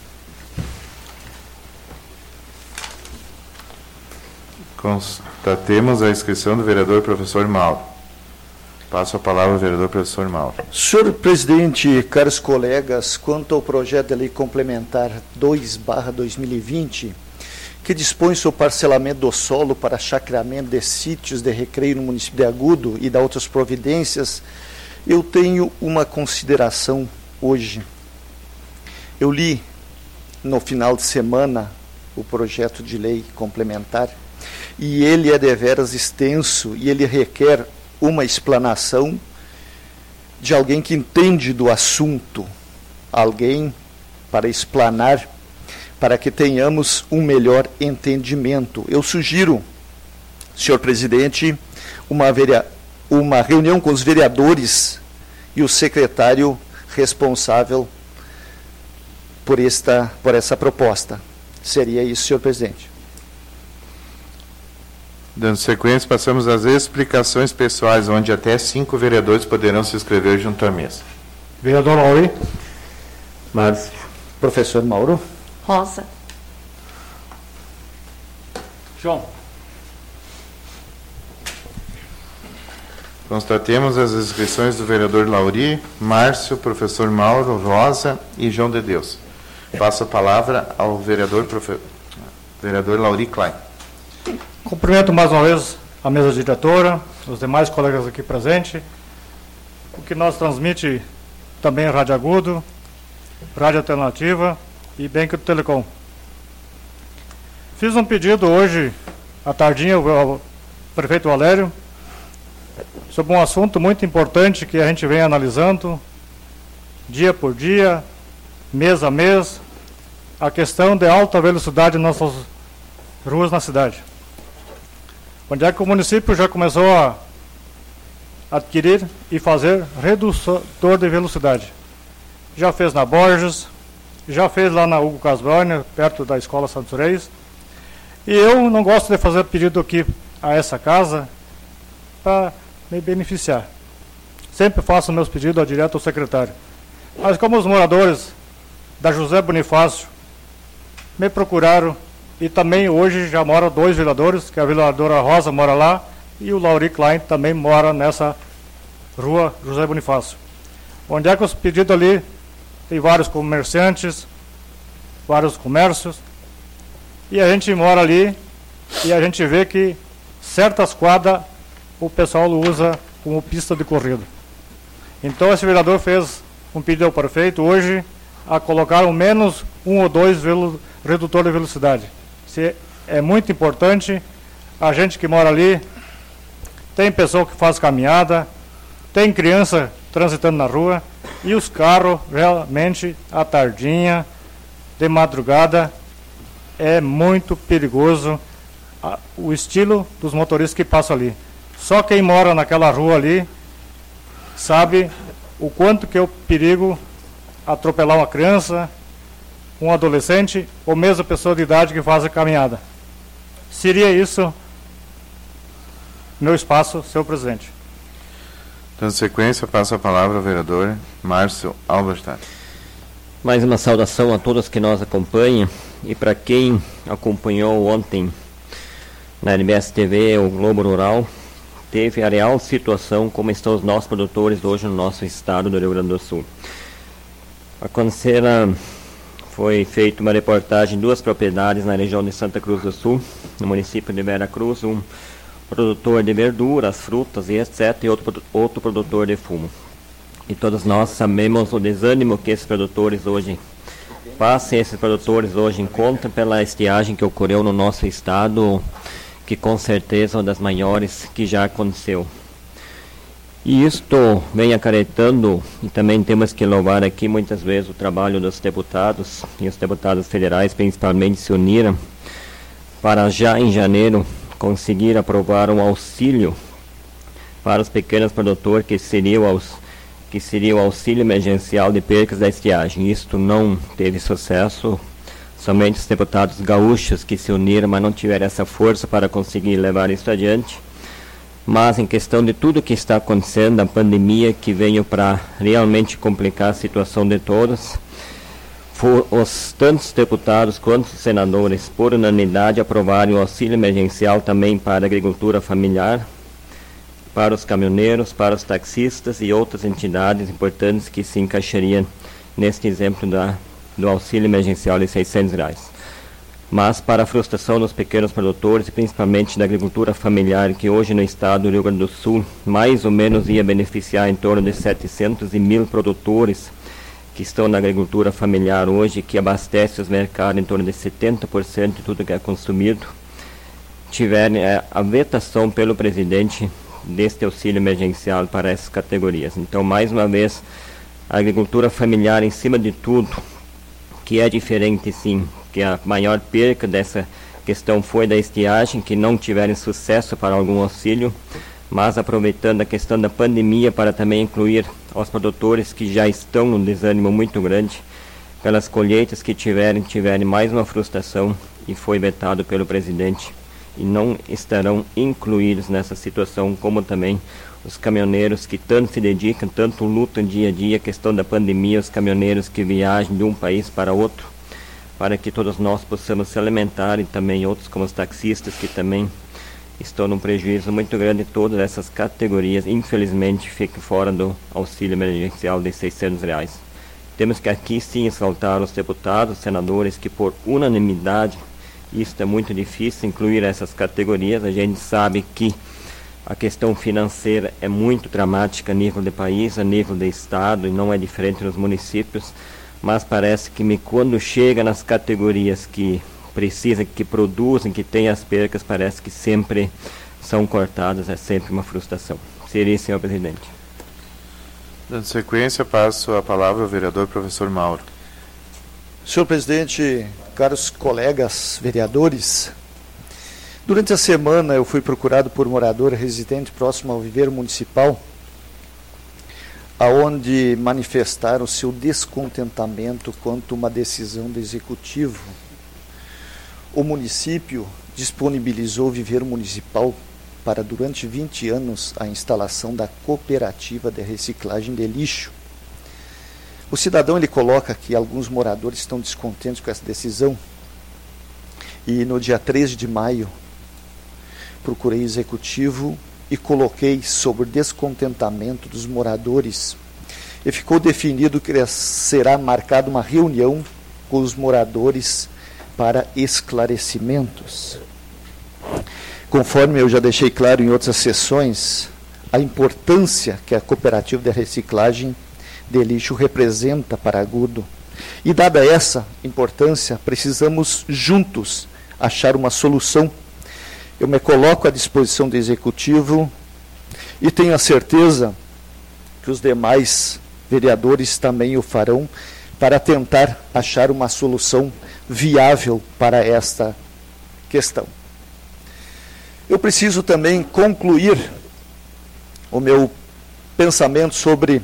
Constatemos a inscrição do vereador professor Mauro. Passo a palavra ao vereador professor Mauro. Senhor presidente, caros colegas, quanto ao projeto de lei complementar 2/2020, que dispõe sobre o parcelamento do solo para chacreamento de sítios de recreio no município de Agudo e da outras providências, eu tenho uma consideração hoje. Eu li no final de semana o projeto de lei complementar e ele é deveras extenso e ele requer uma explanação de alguém que entende do assunto, alguém para explanar, para que tenhamos um melhor entendimento. Eu sugiro, senhor presidente, uma reunião com os vereadores e o secretário responsável por essa proposta. Seria isso, senhor presidente. Dando sequência, passamos às explicações pessoais, onde até 5 vereadores poderão se inscrever junto à mesa. Vereador Lauri. Márcio. Professor Mauro. Rosa. João. Constatemos as inscrições do vereador Lauri, Márcio, professor Mauro, Rosa e João de Deus. Passo a palavra ao vereador Lauri Klein. Cumprimento mais uma vez a mesa diretora, os demais colegas aqui presentes, o que nós transmite também Rádio Agudo, Rádio Alternativa e Banco do Telecom. Fiz um pedido hoje, à tardinha, ao prefeito Valério, sobre um assunto muito importante que a gente vem analisando, dia por dia, mês a mês, a questão de alta velocidade nas nossas ruas na cidade. Onde é que o município já começou a adquirir e fazer redutor de velocidade. Já fez na Borges, já fez lá na Hugo Casbrone, perto da Escola Santos Reis. E eu não gosto de fazer pedido aqui a essa casa para me beneficiar. Sempre faço meus pedidos direto ao secretário. Mas como os moradores da José Bonifácio me procuraram, e também hoje já moram 2 vereadores, que a vereadora Rosa mora lá, e o Lauri Klein também mora nessa rua José Bonifácio. Onde é que os pedidos ali, tem vários comerciantes, vários comércios, e a gente mora ali, e a gente vê que certas quadras o pessoal usa como pista de corrida. Então esse vereador fez um pedido ao prefeito hoje a colocar ao menos 1 ou 2 redutores de velocidade. É muito importante, a gente que mora ali, tem pessoa que faz caminhada, tem criança transitando na rua, e os carros realmente à tardinha, de madrugada, é muito perigoso o estilo dos motoristas que passam ali. Só quem mora naquela rua ali sabe o quanto que é o perigo atropelar uma criança, um adolescente ou mesmo pessoa de idade que faz a caminhada. Seria isso meu espaço, senhor presidente. Dando sequência, passo a palavra ao vereador Márcio Alberstadt. Mais uma saudação a todos que nos acompanham e para quem acompanhou ontem na RBS TV o Globo Rural, teve a real situação como estão os nossos produtores hoje no nosso estado do Rio Grande do Sul. Foi feita uma reportagem em 2 propriedades na região de Santa Cruz do Sul, no município de Vera Cruz, um produtor de verduras, frutas e etc., e outro produtor de fumo. E todos nós sabemos o desânimo que esses produtores hoje passam, esses produtores hoje encontram pela estiagem que ocorreu no nosso estado, que com certeza é uma das maiores que já aconteceu. E isto vem acarretando, e também temos que louvar aqui muitas vezes o trabalho dos deputados, e os deputados federais principalmente se uniram para já em janeiro conseguir aprovar um auxílio para os pequenos produtores, que seria o auxílio emergencial de percas da estiagem. Isto não teve sucesso, somente os deputados gaúchos que se uniram, mas não tiveram essa força para conseguir levar isso adiante. Mas em questão de tudo que está acontecendo, a pandemia que veio para realmente complicar a situação de todos, os tantos deputados quanto os senadores, por unanimidade, aprovaram o auxílio emergencial também para a agricultura familiar, para os caminhoneiros, para os taxistas e outras entidades importantes que se encaixariam neste exemplo do auxílio emergencial de R$600. Mas para a frustração dos pequenos produtores, e principalmente da agricultura familiar, que hoje no estado do Rio Grande do Sul, mais ou menos ia beneficiar em torno de 700.000 produtores que estão na agricultura familiar hoje, que abastece os mercados em torno de 70% de tudo que é consumido, tiveram a vetação pelo presidente deste auxílio emergencial para essas categorias. Então, mais uma vez, a agricultura familiar, em cima de tudo, que é diferente sim, que a maior perca dessa questão foi da estiagem, que não tiveram sucesso para algum auxílio, mas aproveitando a questão da pandemia para também incluir os produtores que já estão num desânimo muito grande pelas colheitas que tiverem mais uma frustração, e foi vetado pelo presidente, e não estarão incluídos nessa situação, como também os caminhoneiros que tanto se dedicam, tanto lutam dia a dia a questão da pandemia, os caminhoneiros que viajam de um país para outro, para que todos nós possamos se alimentar, e também outros como os taxistas que também estão num prejuízo muito grande. Todas essas categorias, infelizmente, ficam fora do auxílio emergencial de R$600. Temos que aqui sim exaltar os deputados, senadores, que por unanimidade, isso é muito difícil, incluir essas categorias. A gente sabe que a questão financeira é muito dramática a nível de país, a nível de estado, e não é diferente nos municípios, mas parece que quando chega nas categorias que precisam, que produzem, que têm as percas, parece que sempre são cortadas, é sempre uma frustração. Seria, senhor presidente. Dando sequência, passo a palavra ao vereador professor Mauro. Senhor presidente, caros colegas vereadores, durante a semana eu fui procurado por morador residente próximo ao viveiro municipal, aonde manifestaram seu descontentamento quanto a uma decisão do executivo. O município disponibilizou o viveiro municipal para, durante 20 anos, a instalação da cooperativa de reciclagem de lixo. O cidadão ele coloca que alguns moradores estão descontentes com essa decisão, e no dia 13 de maio procurei o executivo e coloquei sobre o descontentamento dos moradores, e ficou definido que será marcada uma reunião com os moradores para esclarecimentos. Conforme eu já deixei claro em outras sessões, a importância que a cooperativa de reciclagem de lixo representa para Agudo. E dada essa importância, precisamos juntos achar uma solução. Eu me coloco à disposição do executivo e tenho a certeza que os demais vereadores também o farão, para tentar achar uma solução viável para esta questão. Eu preciso também concluir o meu pensamento sobre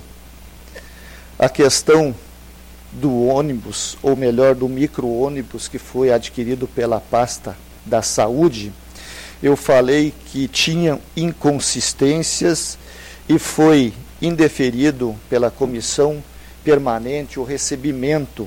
a questão do ônibus, ou melhor, do micro-ônibus que foi adquirido pela pasta da saúde. Eu falei que tinha inconsistências e foi indeferido pela comissão permanente o recebimento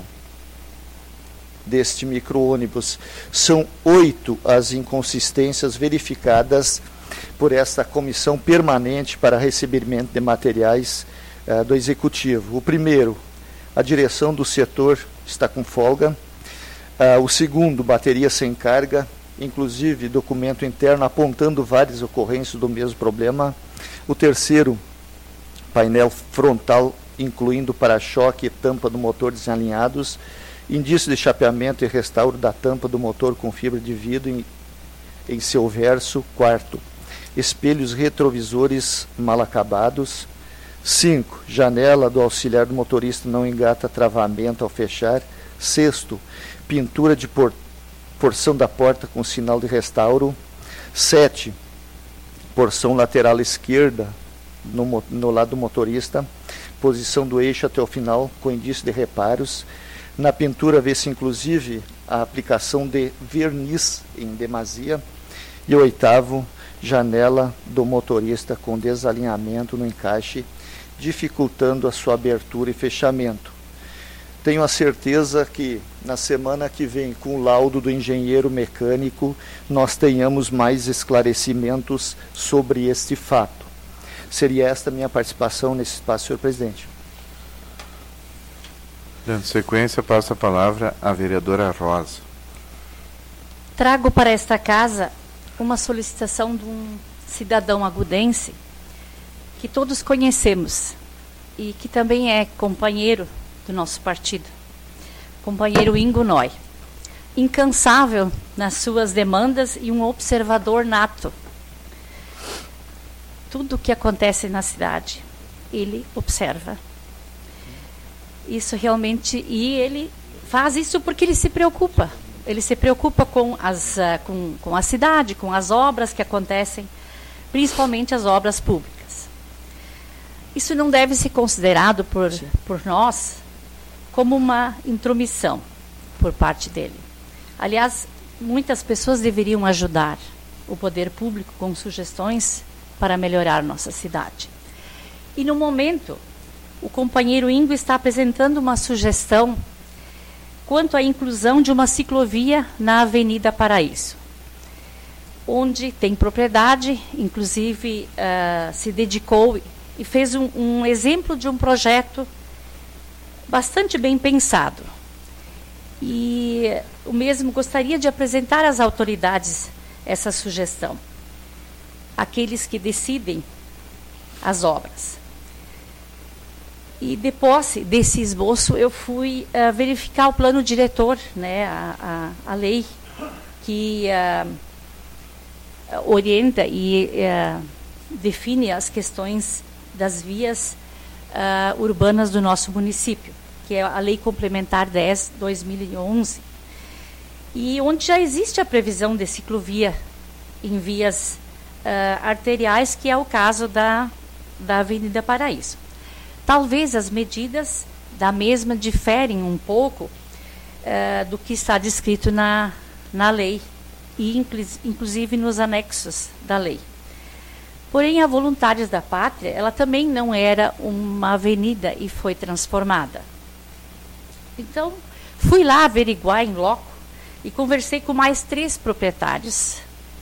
deste micro-ônibus. São 8 as inconsistências verificadas por esta comissão permanente para recebimento de materiais do Executivo. O primeiro, a direção do setor está com folga. O segundo, bateria sem carga, inclusive documento interno apontando várias ocorrências do mesmo problema. O terceiro, painel frontal, incluindo para-choque e tampa do motor desalinhados, indício de chapeamento e restauro da tampa do motor com fibra de vidro em seu verso. Quarto, espelhos retrovisores mal acabados. 5. Janela do auxiliar do motorista não engata travamento ao fechar. 6. Pintura de porção da porta com sinal de restauro. 7. Porção lateral esquerda no lado do motorista. Posição do eixo até o final com indício de reparos. Na pintura vê-se inclusive a aplicação de verniz em demasia. E 8. Janela do motorista com desalinhamento no encaixe, dificultando a sua abertura e fechamento. Tenho a certeza que na semana que vem, com o laudo do engenheiro mecânico, nós tenhamos mais esclarecimentos sobre este fato. Seria esta a minha participação nesse espaço, senhor presidente. Dando sequência, passo a palavra à vereadora Rosa. Trago para esta casa uma solicitação de um cidadão agudense que todos conhecemos e que também é companheiro do nosso partido, companheiro Ingo Noy, incansável nas suas demandas e um observador nato. Tudo o que acontece na cidade, ele observa. Isso realmente, e ele faz isso porque ele se preocupa. Ele se preocupa com a cidade, com as obras que acontecem, principalmente as obras públicas. Isso não deve ser considerado por nós como uma intromissão por parte dele. Aliás, muitas pessoas deveriam ajudar o poder público com sugestões para melhorar nossa cidade. E no momento, o companheiro Ingo está apresentando uma sugestão quanto à inclusão de uma ciclovia na Avenida Paraíso, onde tem propriedade, inclusive se dedicou e fez um exemplo de um projeto bastante bem pensado. E o mesmo gostaria de apresentar às autoridades essa sugestão, aqueles que decidem as obras. E de posse desse esboço, eu fui verificar o plano diretor, né, a lei que orienta e define as questões das vias urbanas do nosso município, que é a Lei Complementar 10/2011, e onde já existe a previsão de ciclovia em vias arteriais, que é o caso da Avenida Paraíso. Talvez as medidas da mesma diferem um pouco do que está descrito na lei e inclusive nos anexos da lei. Porém, a Voluntários da Pátria, ela também não era uma avenida e foi transformada. Então, fui lá averiguar em loco e conversei com mais 3 proprietários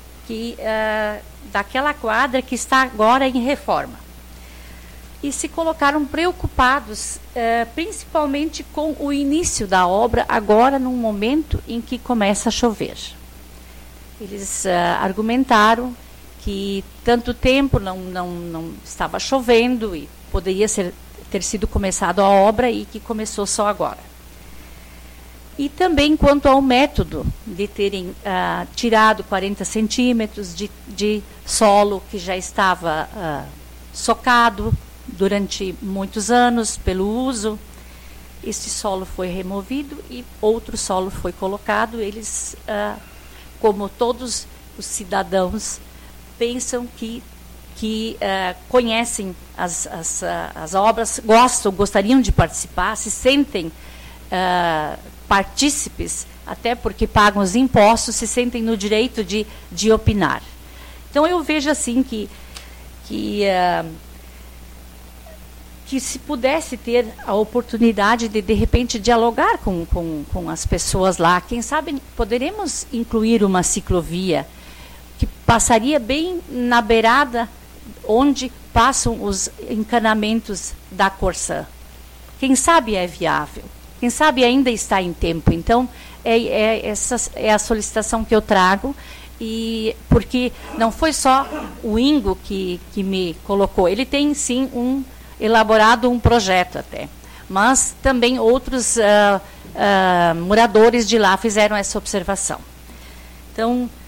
daquela quadra que está agora em reforma. E se colocaram preocupados, principalmente com o início da obra, agora num momento em que começa a chover. Eles argumentaram que tanto tempo não estava chovendo e poderia ter sido começado a obra e que começou só agora. E também quanto ao método de terem tirado 40 centímetros de solo que já estava socado durante muitos anos pelo uso. Este solo foi removido e outro solo foi colocado. Eles, como todos os cidadãos, pensam que conhecem as obras, gostariam de participar, se sentem partícipes, até porque pagam os impostos, se sentem no direito de opinar. Então, eu vejo assim que se pudesse ter a oportunidade de repente, dialogar com as pessoas lá, quem sabe poderemos incluir uma ciclovia que passaria bem na beirada onde passam os encanamentos da Corsã. Quem sabe é viável, quem sabe ainda está em tempo. Então, essa é a solicitação que eu trago, e porque não foi só o Ingo que me colocou, ele tem sim elaborado um projeto até, mas também outros moradores de lá fizeram essa observação. Então,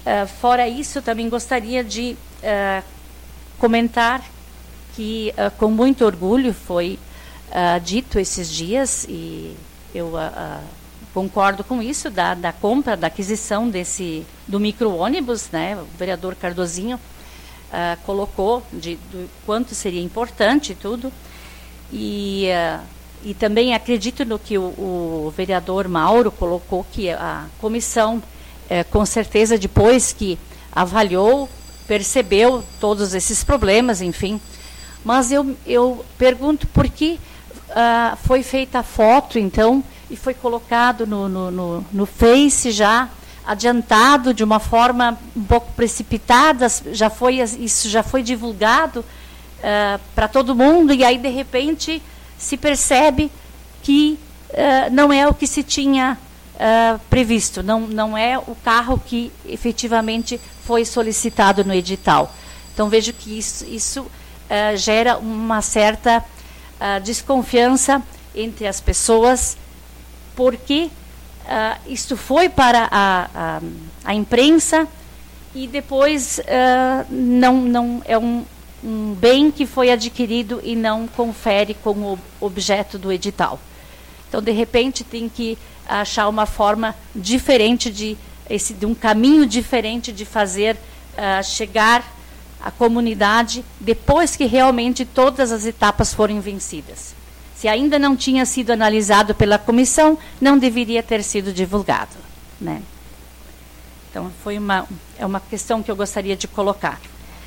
fora isso, também gostaria de comentar que, com muito orgulho, foi dito esses dias, e eu concordo com isso, da compra, da aquisição do micro-ônibus, né? O vereador Cardozinho colocou do quanto seria importante tudo, e também acredito no que o vereador Mauro colocou, que a comissão, com certeza, depois que avaliou, percebeu todos esses problemas, enfim. Mas eu pergunto por que foi feita a foto, então, e foi colocado no Face já, adiantado de uma forma um pouco precipitada, isso já foi divulgado para todo mundo, e aí, de repente, se percebe que não é o que se tinha previsto, não é o carro que efetivamente foi solicitado no edital. Então, vejo que isso gera uma certa desconfiança entre as pessoas, porque isto foi para a imprensa e depois não é um bem que foi adquirido e não confere com o objeto do edital. Então, de repente, tem que achar uma forma diferente de um caminho diferente de fazer chegar à comunidade depois que realmente todas as etapas forem vencidas. Se ainda não tinha sido analisado pela comissão, não deveria ter sido divulgado, né? Então, é uma questão que eu gostaria de colocar.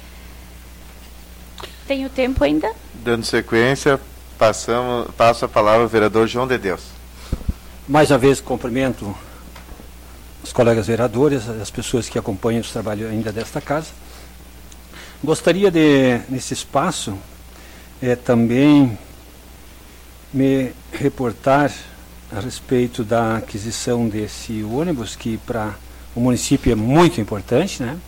Tenho tempo ainda? Dando sequência, passo a palavra ao vereador João de Deus. Mais uma vez, cumprimento os colegas vereadores, as pessoas que acompanham os trabalhos ainda desta casa. Gostaria de, nesse espaço, também me reportar a respeito da aquisição desse ônibus, que para o município é muito importante, né?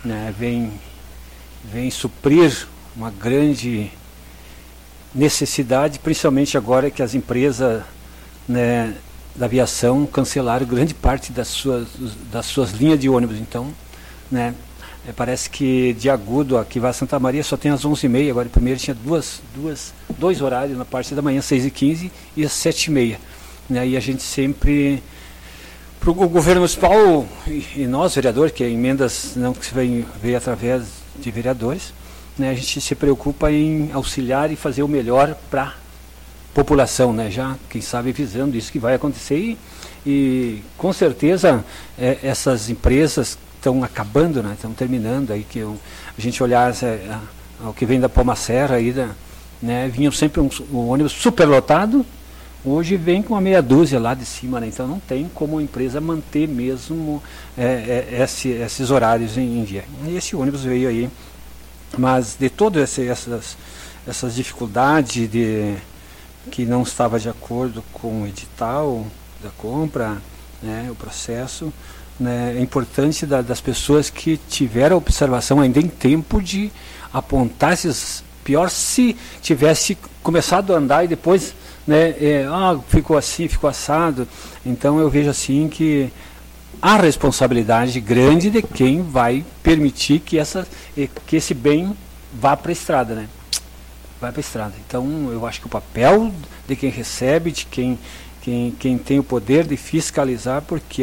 Vem suprir uma grande necessidade, principalmente agora que as empresas, né, da aviação cancelaram grande parte das suas linhas de ônibus. Então, né, parece que de Agudo aqui vai a Santa Maria só tem às 11h30, agora primeiro tinha dois horários, na parte da manhã, 6h15 e às 7h30. Né, e a gente sempre, para o governo municipal e nós, vereadores, que emendas não que se veio através de vereadores, né, a gente se preocupa em auxiliar e fazer o melhor para a população, né, já, quem sabe, visando isso que vai acontecer, e com certeza essas empresas estão acabando, né, estão terminando, aí que a gente olhar o que vem da Palmaserra, aí, né, vinham sempre um ônibus superlotado, hoje vem com uma meia dúzia lá de cima, né, então não tem como a empresa manter mesmo esses horários em dia. E esse ônibus veio aí, mas de todas essas dificuldades que não estava de acordo com o edital da compra, né, o processo, né, é importante das pessoas que tiveram a observação ainda em tempo de apontar esses, pior se tivesse começado a andar e depois, né, ficou assim, ficou assado. Então eu vejo assim que a responsabilidade grande de quem vai permitir que esse bem vá para a estrada, né? Vai para a estrada. Então eu acho que o papel de quem recebe, de quem tem o poder de fiscalizar, porque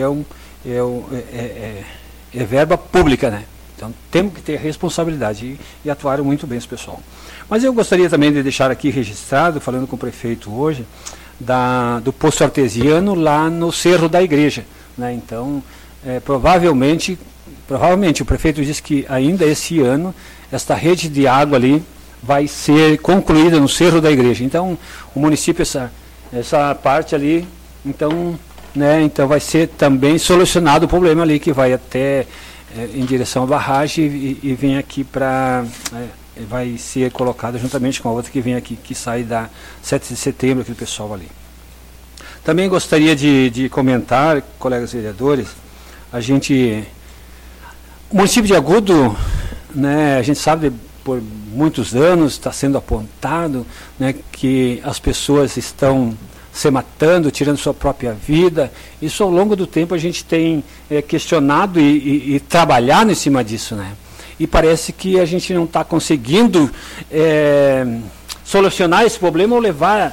é verba pública, né? Então temos que ter responsabilidade e atuaram muito bem esse pessoal. Mas eu gostaria também de deixar aqui registrado, falando com o prefeito hoje, do poço artesiano lá no Cerro da Igreja, né? Então provavelmente o prefeito disse que ainda esse ano esta rede de água ali vai ser concluída no Cerro da Igreja. Então o município, essa parte ali, então, né, então vai ser também solucionado o problema ali, que vai até em direção à barragem e vem aqui vai ser colocado juntamente com a outra que vem aqui, que sai da 7 de setembro, aquele pessoal ali. Também gostaria de comentar, colegas vereadores, o município de Agudo, né, a gente sabe por muitos anos está sendo apontado, né, que as pessoas estão se matando, tirando sua própria vida. Isso ao longo do tempo a gente tem questionado e trabalhado em cima disso, né? E parece que a gente não está conseguindo solucionar esse problema ou levar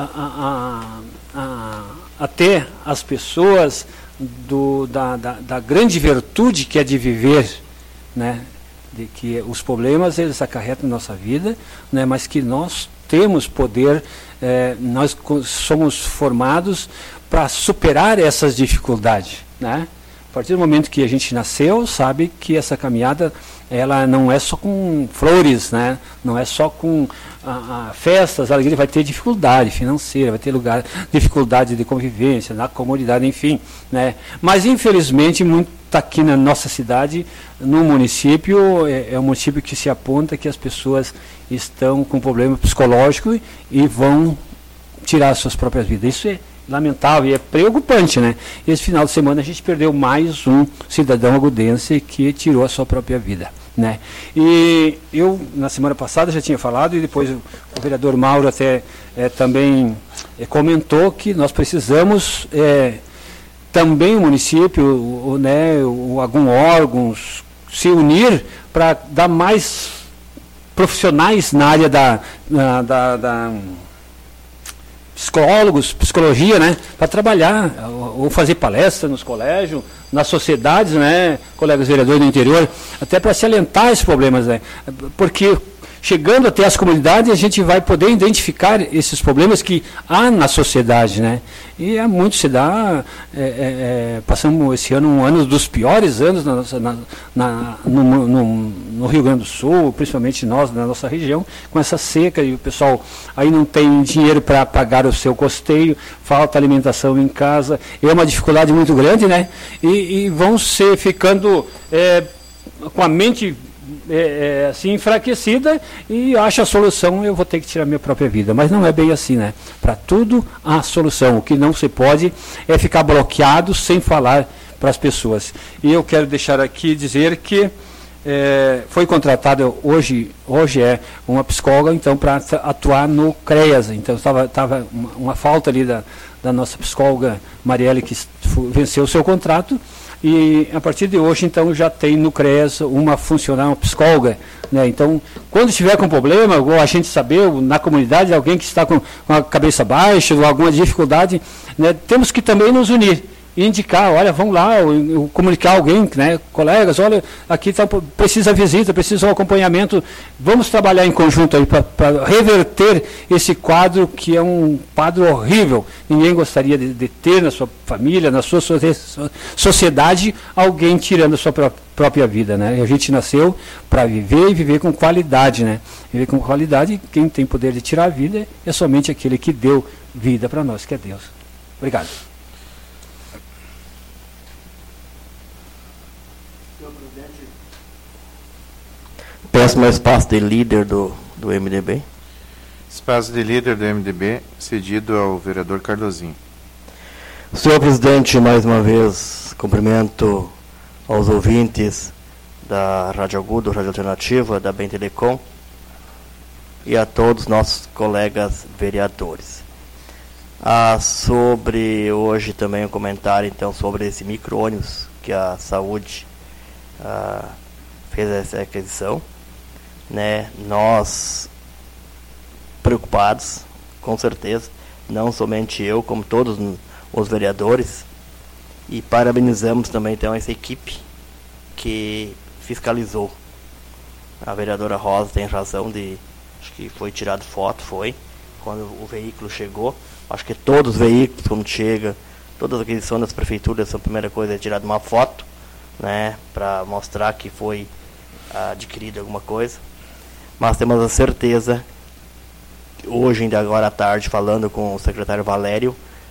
até as pessoas da grande virtude que é de viver, né? De que os problemas eles acarretam na nossa vida, né? Mas que nós temos poder, nós somos formados para superar essas dificuldades, né? A partir do momento que a gente nasceu, sabe que essa caminhada ela não é só com flores, né? Não é só com festas, alegria, vai ter dificuldade financeira, vai ter dificuldade de convivência, na comunidade, enfim, né? Mas infelizmente muito aqui na nossa cidade, no município, é um município que se aponta que as pessoas estão com problema psicológico e vão tirar suas próprias vidas. Isso é lamentável e é preocupante, né? Esse final de semana a gente perdeu mais um cidadão agudense que tirou a sua própria vida, né? E eu, na semana passada, já tinha falado, e depois o vereador Mauro até também comentou que nós precisamos, também o município, né, alguns órgãos, se unir para dar mais profissionais na área da psicólogos, psicologia, né, para trabalhar, ou fazer palestra nos colégios, nas sociedades, né, colegas vereadores do interior, até para se alentar esses problemas, né, porque chegando até as comunidades a gente vai poder identificar esses problemas que há na sociedade, né, e é muito se dá, passamos esse ano um ano dos piores anos no Rio Grande do Sul, principalmente nós, na nossa região, com essa seca, e o pessoal aí não tem dinheiro para pagar o seu custeio, falta alimentação em casa, é uma dificuldade muito grande, né, e vão ser ficando com a mente assim enfraquecida e acha a solução, eu vou ter que tirar minha própria vida, mas não é bem assim, né? Para tudo há solução. O que não se pode é ficar bloqueado sem falar para as pessoas. E eu quero deixar aqui dizer que foi contratada hoje uma psicóloga, então, para atuar no CREAS. Então estava uma falta ali da nossa psicóloga Marielle, que venceu o seu contrato. E a partir de hoje, então, já tem no CREAS uma psicóloga, né? Então, quando estiver com problema, ou a gente saber, na comunidade, alguém que está com a cabeça baixa, ou alguma dificuldade, né, temos que também nos unir e indicar, olha, vamos lá, ou comunicar alguém, né, colegas, olha, aqui precisa visita, precisa um acompanhamento, vamos trabalhar em conjunto aí para reverter esse quadro que é um quadro horrível. Ninguém gostaria de ter na sua família, na sua sociedade, alguém tirando a sua própria vida, né? A gente nasceu para viver e viver com qualidade, né? Viver com qualidade, quem tem poder de tirar a vida é somente aquele que deu vida para nós, que é Deus. Obrigado. Peço mais espaço de líder do MDB. Espaço de líder do MDB cedido ao vereador Cardozinho. Senhor presidente, mais uma vez cumprimento aos ouvintes da Rádio Agudo, Rádio Alternativa, da Bem Telecom e a todos os nossos colegas vereadores. Sobre hoje também um comentário então sobre esse micro-ônibus que a Saúde fez essa aquisição, né? Nós preocupados, com certeza, não somente eu, como todos os vereadores, e parabenizamos também então essa equipe que fiscalizou. A vereadora Rosa tem razão acho que foi tirado foto, quando o veículo chegou. Acho que todos os veículos, quando chega, todas as aquisições das prefeituras, a primeira coisa é tirar uma foto, né, para mostrar que foi adquirida alguma coisa. Mas temos a certeza, hoje ainda agora à tarde, falando com o secretário Valério,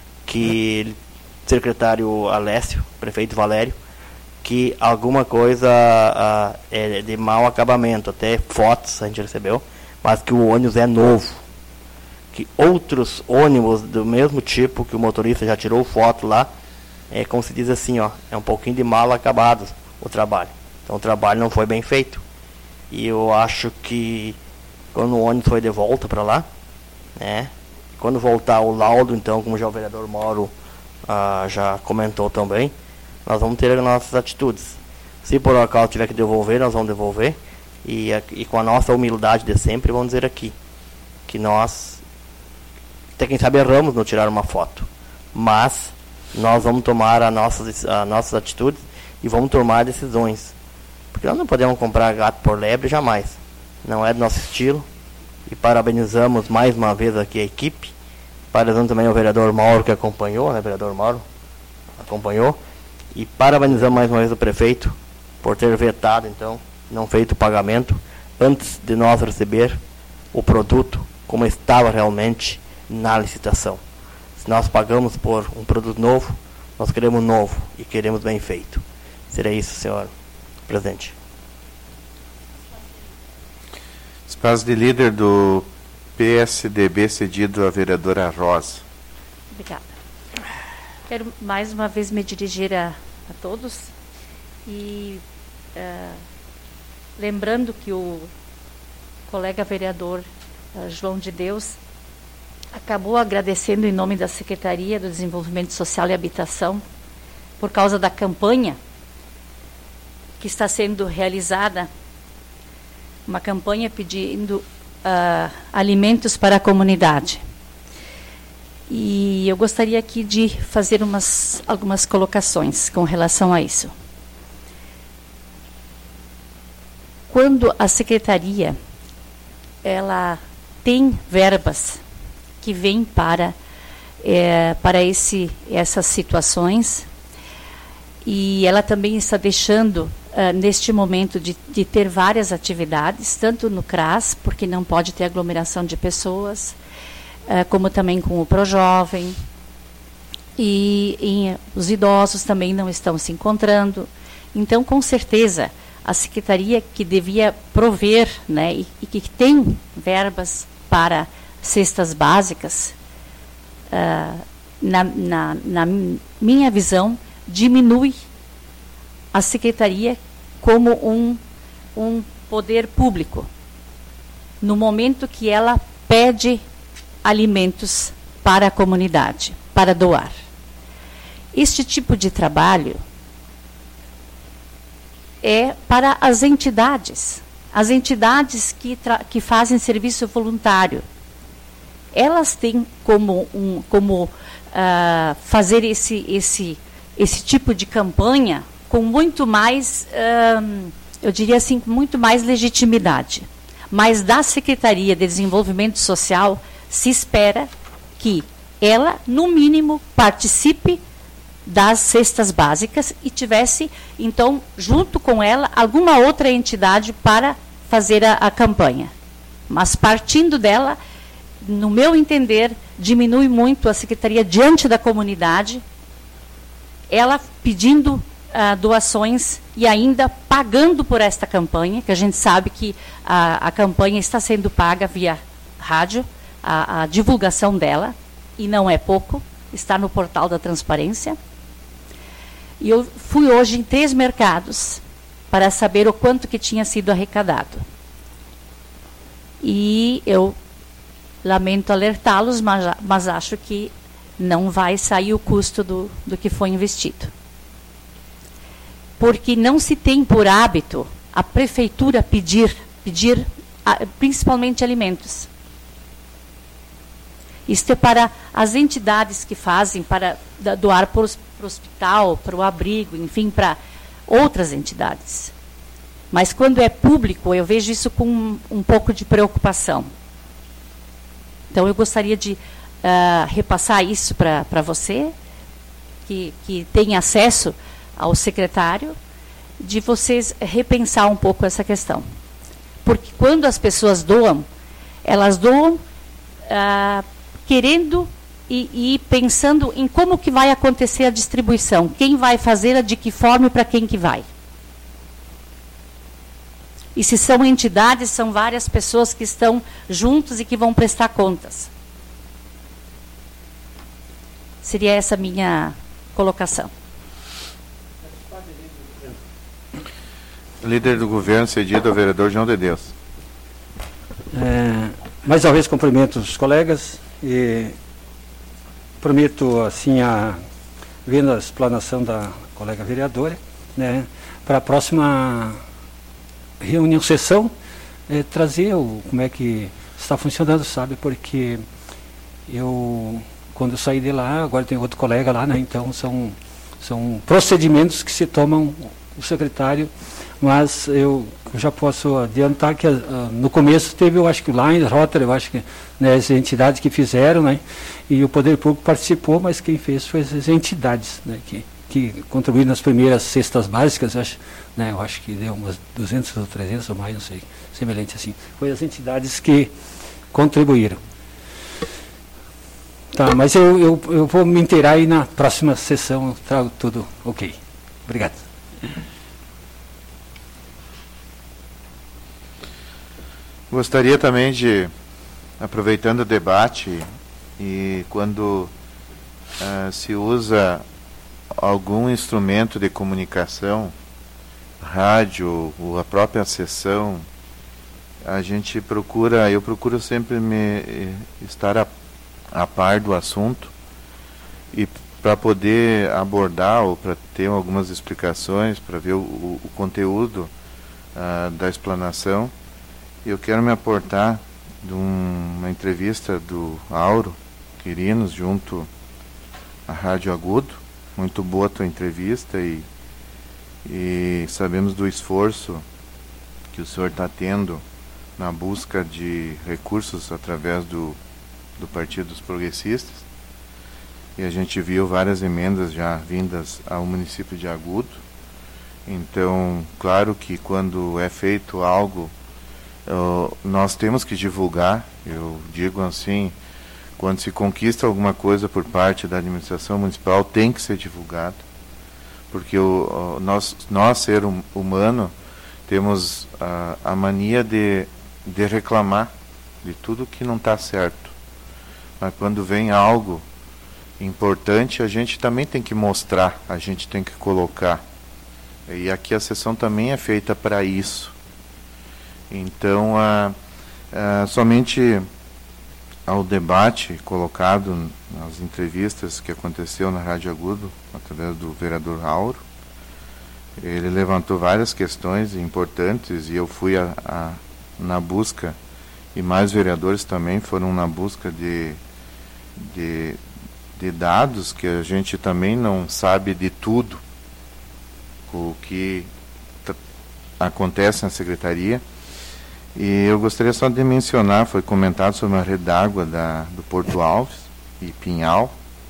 secretário Alessio, prefeito Valério, que alguma coisa é de mau acabamento, até fotos a gente recebeu, mas que o ônibus é novo, que outros ônibus do mesmo tipo, que o motorista já tirou foto lá, como se diz assim, é um pouquinho de mal acabado o trabalho. Então o trabalho não foi bem feito. E eu acho que quando o ônibus foi de volta para lá, né, Quando voltar o laudo, então, como já o vereador Mauro já comentou também, nós vamos ter as nossas atitudes. Se por acaso tiver que devolver, nós vamos devolver. E com a nossa humildade de sempre, vamos dizer aqui, que nós, até quem sabe, erramos no tirar uma foto. Mas nós vamos tomar as nossas atitudes e vamos tomar decisões. Porque nós não podemos comprar gato por lebre jamais. Não é do nosso estilo. E parabenizamos mais uma vez aqui a equipe. Parabenizamos também o vereador Mauro que acompanhou, né? O vereador Mauro acompanhou. E parabenizamos mais uma vez o prefeito por ter vetado, então, não feito o pagamento antes de nós receber o produto como estava realmente na licitação. Se nós pagamos por um produto novo, nós queremos novo e queremos bem feito. Seria isso, senhor presidente. Espaço de líder do PSDB cedido à vereadora Rosa. Obrigada. Quero mais uma vez me dirigir a todos e lembrando que o colega vereador João de Deus acabou agradecendo em nome da Secretaria do Desenvolvimento Social e Habitação por causa da campanha que está sendo realizada, uma campanha pedindo alimentos para a comunidade. E eu gostaria aqui de fazer algumas colocações com relação a isso. Quando a Secretaria ela tem verbas que vêm para essas situações, e ela também está deixando, neste momento, de ter várias atividades, tanto no CRAS, porque não pode ter aglomeração de pessoas, como também com o ProJovem, e os idosos também não estão se encontrando. Então, com certeza, a Secretaria que devia prover, né, e que tem verbas para cestas básicas, na minha visão, diminui a Secretaria como um poder público, no momento que ela pede alimentos para a comunidade, para doar. Este tipo de trabalho é para as entidades que fazem serviço voluntário. Elas têm como fazer esse tipo de campanha com muito mais, eu diria assim, com muito mais legitimidade. Mas da Secretaria de Desenvolvimento Social se espera que ela, no mínimo, participe das cestas básicas e tivesse, então, junto com ela, alguma outra entidade para fazer a campanha. Mas partindo dela, no meu entender, diminui muito a Secretaria diante da comunidade, ela pedindo doações e ainda pagando por esta campanha, que a gente sabe que a campanha está sendo paga via rádio, a divulgação dela, e não é pouco, está no portal da transparência. E eu fui hoje em 3 mercados para saber o quanto que tinha sido arrecadado. E eu lamento alertá-los, mas acho que não vai sair o custo do que foi investido. Porque não se tem por hábito a prefeitura pedir principalmente alimentos. Isto é para as entidades que fazem, para doar para o hospital, para o abrigo, enfim, para outras entidades. Mas quando é público, eu vejo isso com um pouco de preocupação. Então, eu gostaria de repassar isso para você, que tem acesso ao secretário, de vocês repensar um pouco essa questão. Porque quando as pessoas doam, elas doam querendo e pensando em como que vai acontecer a distribuição, quem vai fazer, de que forma e para quem que vai. E se são entidades, são várias pessoas que estão juntos e que vão prestar contas. Seria essa a minha colocação. Líder do governo cedido ao vereador João de Deus. Mais uma vez cumprimento os colegas E prometo, assim, vendo a explanação da colega vereadora, né, para a próxima reunião, sessão, trazer como é que está funcionando, sabe? Porque quando eu saí de lá, agora tem outro colega lá, né? Então são procedimentos que se tomam o secretário, mas eu já posso adiantar que no começo teve, eu acho que o Lions, Rotary, eu acho que, né, as entidades que fizeram, né? E o Poder Público participou, mas quem fez foi as entidades, né, que contribuíram nas primeiras cestas básicas, eu acho que deu umas 200 ou 300 ou mais, não sei, semelhante assim. Foi as entidades que contribuíram. Tá, mas eu vou me inteirar e na próxima sessão eu trago tudo ok. Obrigado. Gostaria também de, aproveitando o debate, e quando se usa algum instrumento de comunicação, rádio ou a própria sessão, eu procuro sempre estar a par do assunto, e para poder abordar ou para ter algumas explicações, para ver o conteúdo da explanação, eu quero me aportar de uma entrevista do Auro Quirinos junto à Rádio Agudo. Muito boa a tua entrevista, e sabemos do esforço que o senhor está tendo na busca de recursos através do Partido dos Progressistas, e a gente viu várias emendas já vindas ao município de Agudo. Então, claro que quando é feito algo, nós temos que divulgar. Eu digo assim, quando se conquista alguma coisa por parte da administração municipal, tem que ser divulgado, porque nós ser humano, temos a mania de reclamar de tudo que não está certo. Mas quando vem algo importante, a gente também tem que mostrar, a gente tem que colocar. E aqui a sessão também é feita para isso. Então, somente ao debate colocado nas entrevistas que aconteceu na Rádio Agudo, através do vereador Auro, ele levantou várias questões importantes, e eu fui na busca, e mais vereadores também foram na busca de dados, que a gente também não sabe de tudo o que acontece na secretaria. E eu gostaria só de mencionar, foi comentado sobre a rede d'água do Porto Alves e Pinhal,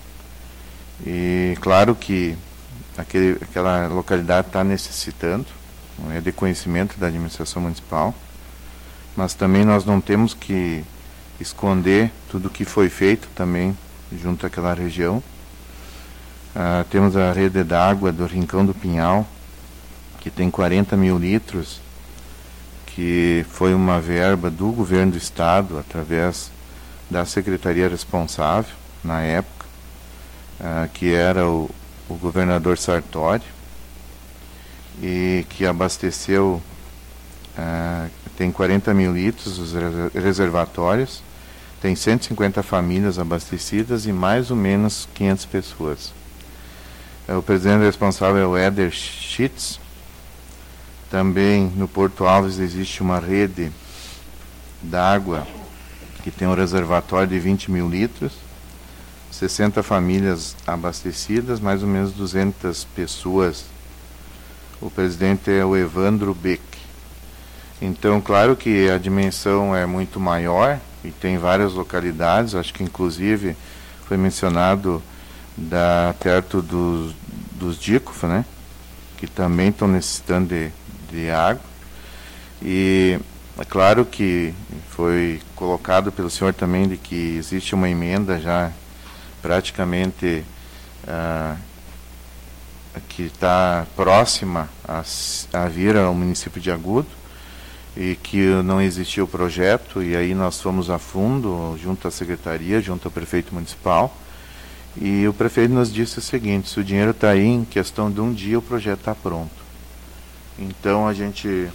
e claro que aquela localidade está necessitando, não é de conhecimento da administração municipal, mas também nós não temos que esconder tudo o que foi feito também junto àquela região. Temos a rede d'água do Rincão do Pinhal, que tem 40 mil litros, que foi uma verba do governo do estado, através da secretaria responsável, na época, que era o governador Sartori, e que abasteceu, tem 40 mil litros os reservatórios, tem 150 famílias abastecidas e mais ou menos 500 pessoas. O presidente responsável é o Éder Schitz. Também no Porto Alves existe uma rede d'água que tem um reservatório de 20 mil litros, 60 famílias abastecidas, mais ou menos 200 pessoas. O presidente é o Evandro Beck. Então, claro que a dimensão é muito maior e tem várias localidades, acho que inclusive foi mencionado perto dos Dicof, né, que também estão necessitando de água. E é claro que foi colocado pelo senhor também de que existe uma emenda já praticamente que está próxima a vir ao município de Agudo, e que não existia o projeto, e aí nós fomos a fundo, junto à secretaria, junto ao prefeito municipal, e o prefeito nos disse o seguinte: se o dinheiro está aí, em questão de um dia o projeto está pronto. Então a gente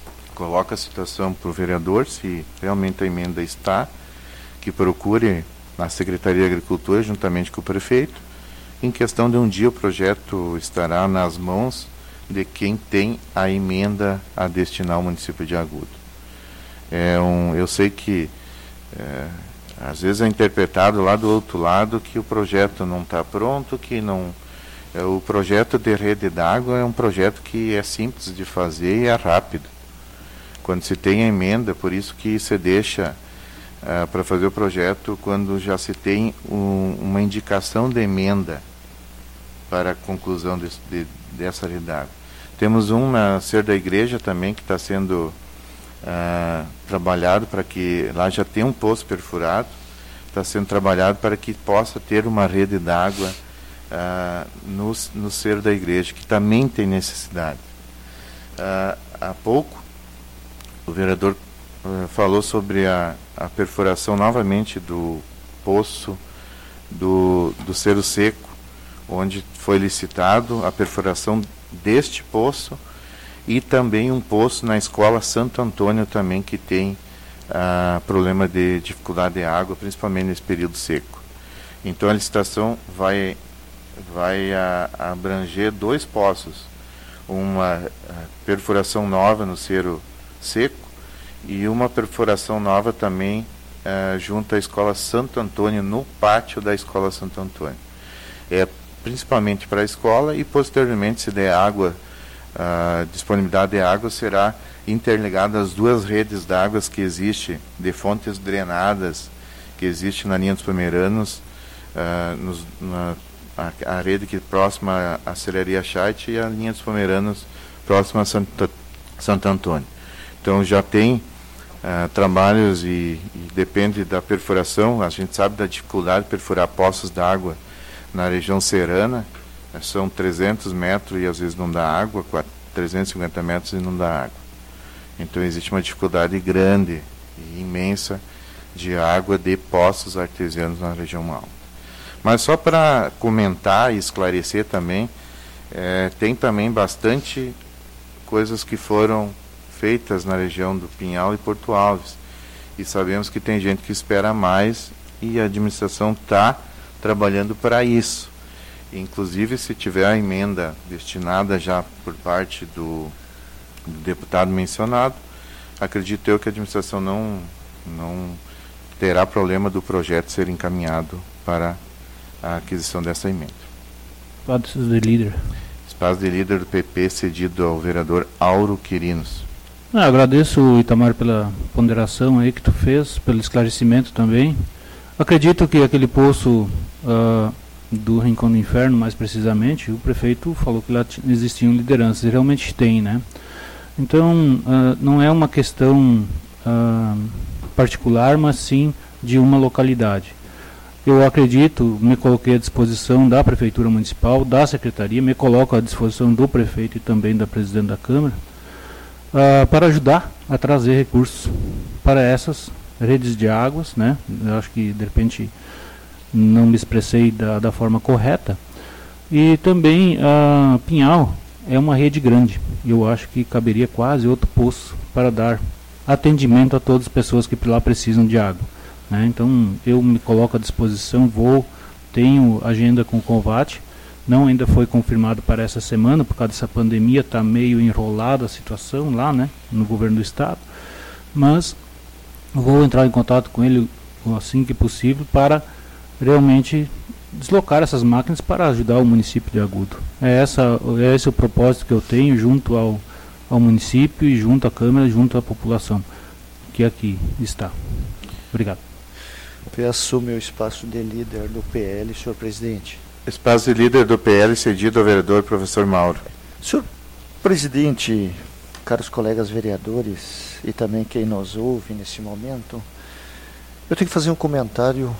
coloca a situação para o vereador, se realmente a emenda está, que procure na Secretaria de Agricultura, juntamente com o prefeito. Em questão de um dia, o projeto estará nas mãos de quem tem a emenda a destinar ao município de Agudo. Eu sei que às vezes é interpretado lá do outro lado que o projeto não está pronto, que não... O projeto de rede d'água é um projeto que é simples de fazer e é rápido. Quando se tem a emenda, por isso que se deixa para fazer o projeto quando já se tem uma indicação de emenda para a conclusão dessa rede d'água. Temos um na Ser da Igreja também que está sendo trabalhado para que lá já tem um poço perfurado, está sendo trabalhado para que possa ter uma rede d'água no Ser da Igreja, que também tem necessidade. Há pouco o vereador falou sobre a perfuração novamente do poço do Cerro Seco, onde foi licitado a perfuração deste poço e também um poço na escola Santo Antônio também, que tem problema de dificuldade de água, principalmente nesse período seco. Então a licitação vai abranger 2 poços, uma perfuração nova no Cerro Seco e uma perfuração nova também junto à escola Santo Antônio, no pátio da escola Santo Antônio. Principalmente para a escola, e posteriormente, se der água, disponibilidade de água, será interligada às 2 redes d'água que existem, de fontes drenadas, que existe na linha dos Pomeranos, a rede que é próxima à Celeria Chait e a linha dos Pomeranos próxima a Santo Antônio. Então já tem trabalhos e depende da perfuração. A gente sabe da dificuldade de perfurar poços d'água na região serrana. São 300 metros e às vezes não dá água, 350 metros e não dá água. Então existe uma dificuldade grande e imensa de água de poços artesianos na região alta. Mas só para comentar e esclarecer também, tem também bastante coisas que foram feitas na região do Pinhal e Porto Alves. E sabemos que tem gente que espera mais e a administração está trabalhando para isso. Inclusive, se tiver a emenda destinada já por parte do deputado mencionado, acredito eu que a administração não terá problema do projeto ser encaminhado para a aquisição dessa emenda. Espaço de líder. Espaço de líder do PP cedido ao vereador Auro Quirinos. Agradeço, Itamar, pela ponderação aí que tu fez, pelo esclarecimento também. Acredito que aquele poço do Rincão do Inferno, mais precisamente, o prefeito falou que lá existiam lideranças, e realmente tem, né? Então, não é uma questão particular, mas sim de uma localidade. Eu acredito, me coloquei à disposição da Prefeitura Municipal, da Secretaria, me coloco à disposição do prefeito e também da presidente da Câmara, para ajudar a trazer recursos para essas redes de águas, né? Eu acho que, de repente, não me expressei da forma correta. E também Pinhal é uma rede grande. Eu acho que caberia quase outro poço para dar atendimento a todas as pessoas que lá precisam de água, né? Então, eu me coloco à disposição, tenho agenda com o Convat, não ainda foi confirmado para essa semana, por causa dessa pandemia, está meio enrolada a situação lá, né, no governo do estado, mas vou entrar em contato com ele assim que possível para realmente deslocar essas máquinas para ajudar o município de Agudo. Esse o propósito que eu tenho junto ao município e junto à Câmara, junto à população que aqui está. Obrigado. Peço o meu espaço de líder do PL, senhor presidente. Espaço de líder do PL cedido ao vereador professor Mauro. Senhor presidente, caros colegas vereadores e também quem nos ouve nesse momento, eu tenho que fazer um comentário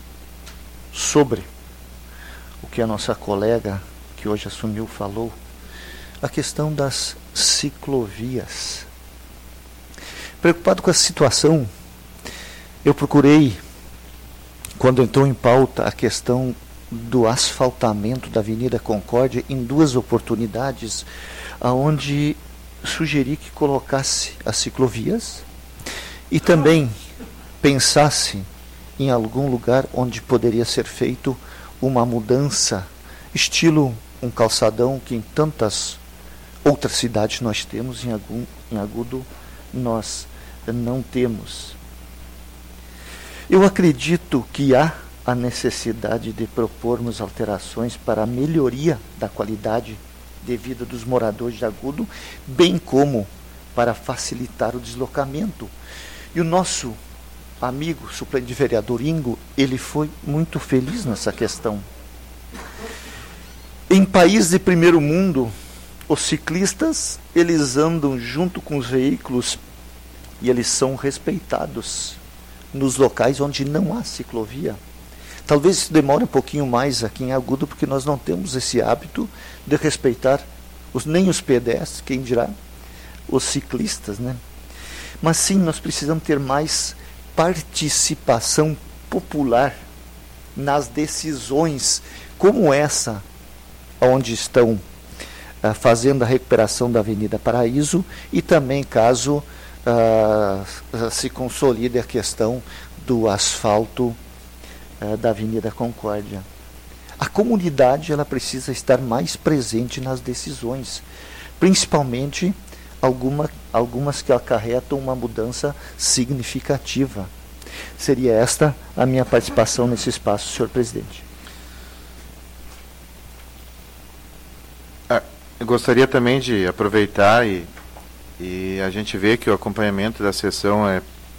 sobre o que a nossa colega, que hoje assumiu, falou, a questão das ciclovias. Preocupado com a situação, eu procurei, quando entrou em pauta a questão do asfaltamento da Avenida Concórdia, em 2 oportunidades, aonde sugeri que colocasse as ciclovias e também pensasse em algum lugar onde poderia ser feito uma mudança, estilo um calçadão que em tantas outras cidades nós temos, em Agudo nós não temos. Eu acredito que há a necessidade de propormos alterações para a melhoria da qualidade de vida dos moradores de Agudo, bem como para facilitar o deslocamento. E o nosso amigo suplente vereador Ingo, ele foi muito feliz nessa questão. Em países de primeiro mundo, os ciclistas, eles andam junto com os veículos e eles são respeitados nos locais onde não há ciclovia. Talvez isso demore um pouquinho mais aqui em Agudo, porque nós não temos esse hábito de respeitar nem os pedestres, quem dirá os ciclistas, né? Mas sim, nós precisamos ter mais participação popular nas decisões como essa, onde estão fazendo a recuperação da Avenida Paraíso, e também caso se consolide a questão do asfalto da Avenida Concórdia. A comunidade, ela precisa estar mais presente nas decisões, principalmente algumas que acarretam uma mudança significativa. Seria esta a minha participação nesse espaço, senhor presidente. Eu gostaria também de aproveitar e a gente vê que o acompanhamento da sessão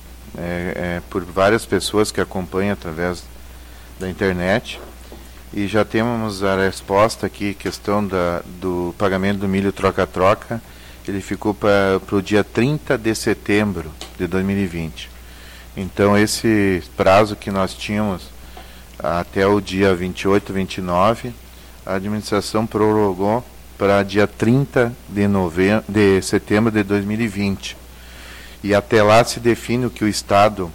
é por várias pessoas que acompanham através da internet, e já temos a resposta aqui, questão do pagamento do milho troca-troca. Ele ficou para o dia 30 de setembro de 2020. Então, esse prazo que nós tínhamos até o dia 28, 29, a administração prorrogou para dia 30 de setembro de 2020. E até lá se define o que o Estado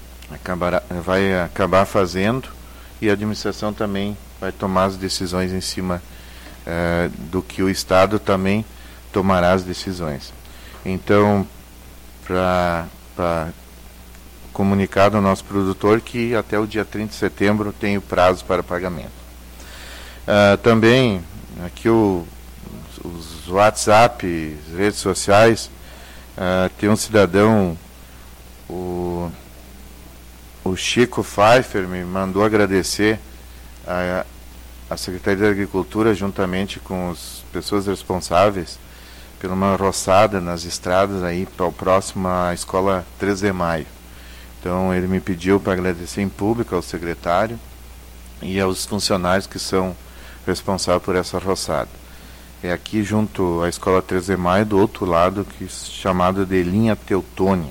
vai acabar fazendo, e a administração também vai tomar as decisões em cima do que o Estado também tomará as decisões. Então, para comunicar ao nosso produtor que até o dia 30 de setembro tem o prazo para pagamento. Também, aqui os WhatsApp, as redes sociais, tem um cidadão, o Chico Pfeiffer, me mandou agradecer a Secretaria da Agricultura, juntamente com as pessoas responsáveis, por uma roçada nas estradas aí próximo à Escola 3 de Maio. Então ele me pediu para agradecer em público ao secretário e aos funcionários que são responsáveis por essa roçada. É aqui junto à Escola 3 de Maio, do outro lado, que é chamado de Linha Teutônia.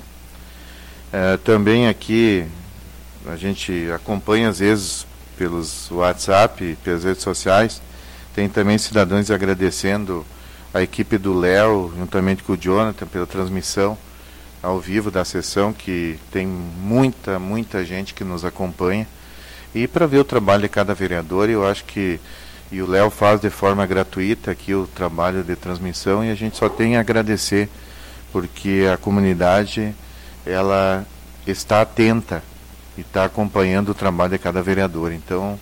Também aqui a gente acompanha às vezes pelos WhatsApp, pelas redes sociais, tem também cidadãos agradecendo a equipe do Léo, juntamente com o Jonathan, pela transmissão ao vivo da sessão, que tem muita gente que nos acompanha, e para ver o trabalho de cada vereador. Eu acho que e o Léo faz de forma gratuita aqui o trabalho de transmissão, e a gente só tem a agradecer, porque a comunidade, ela está atenta e está acompanhando o trabalho de cada vereador. Então,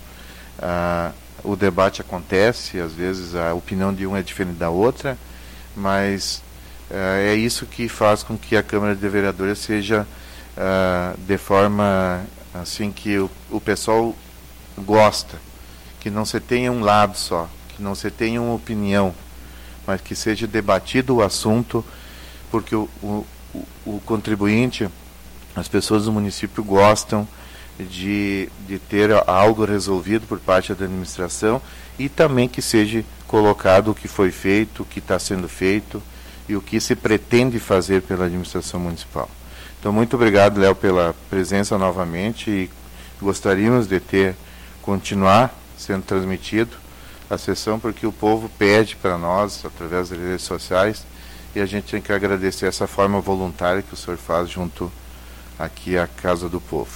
o debate acontece, às vezes a opinião de um é diferente da outra, mas é isso que faz com que a Câmara de Vereadores seja de forma assim que o pessoal gosta, que não se tenha um lado só, que não se tenha uma opinião, mas que seja debatido o assunto, porque o contribuinte, as pessoas do município gostam de ter algo resolvido por parte da administração, e também que seja colocado o que foi feito, o que está sendo feito e o que se pretende fazer pela administração municipal. Então, muito obrigado, Léo, pela presença novamente, e gostaríamos de continuar sendo transmitido a sessão, porque o povo pede para nós, através das redes sociais, e a gente tem que agradecer essa forma voluntária que o senhor faz junto aqui à Casa do Povo.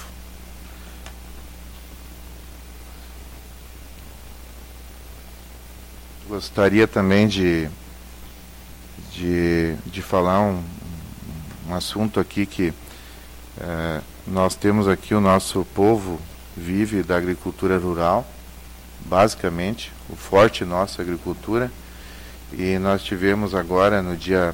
Gostaria também de falar um assunto aqui que Nós temos aqui o nosso povo vive da agricultura rural, basicamente, o forte nosso é a agricultura, e nós tivemos agora no dia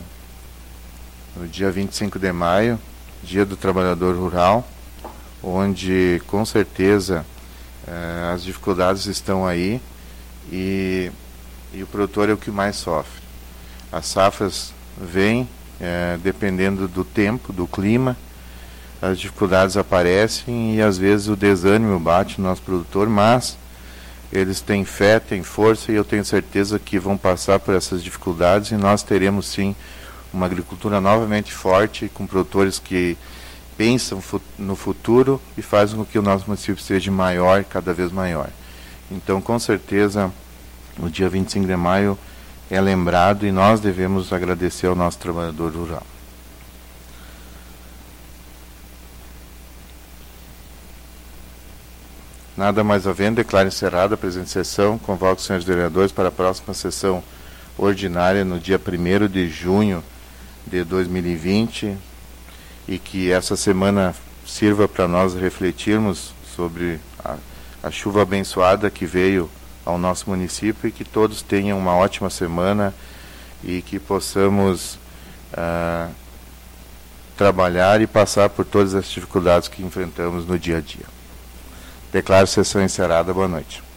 25 de maio, Dia do Trabalhador Rural, onde com certeza as dificuldades estão aí e o produtor é o que mais sofre. As safras vêm dependendo do tempo, do clima, as dificuldades aparecem e às vezes o desânimo bate no nosso produtor, mas eles têm fé, têm força e eu tenho certeza que vão passar por essas dificuldades e nós teremos sim uma agricultura novamente forte, com produtores que pensam no futuro e fazem com que o nosso município seja maior, cada vez maior. Então, com certeza, o dia 25 de maio é lembrado e nós devemos agradecer ao nosso trabalhador rural. Nada mais havendo, declaro encerrada a presente sessão, convoco os senhores vereadores para a próxima sessão ordinária no dia 1º de junho de 2020 e que essa semana sirva para nós refletirmos sobre a chuva abençoada que veio ao nosso município e que todos tenham uma ótima semana e que possamos trabalhar e passar por todas as dificuldades que enfrentamos no dia a dia. Declaro sessão encerrada. Boa noite.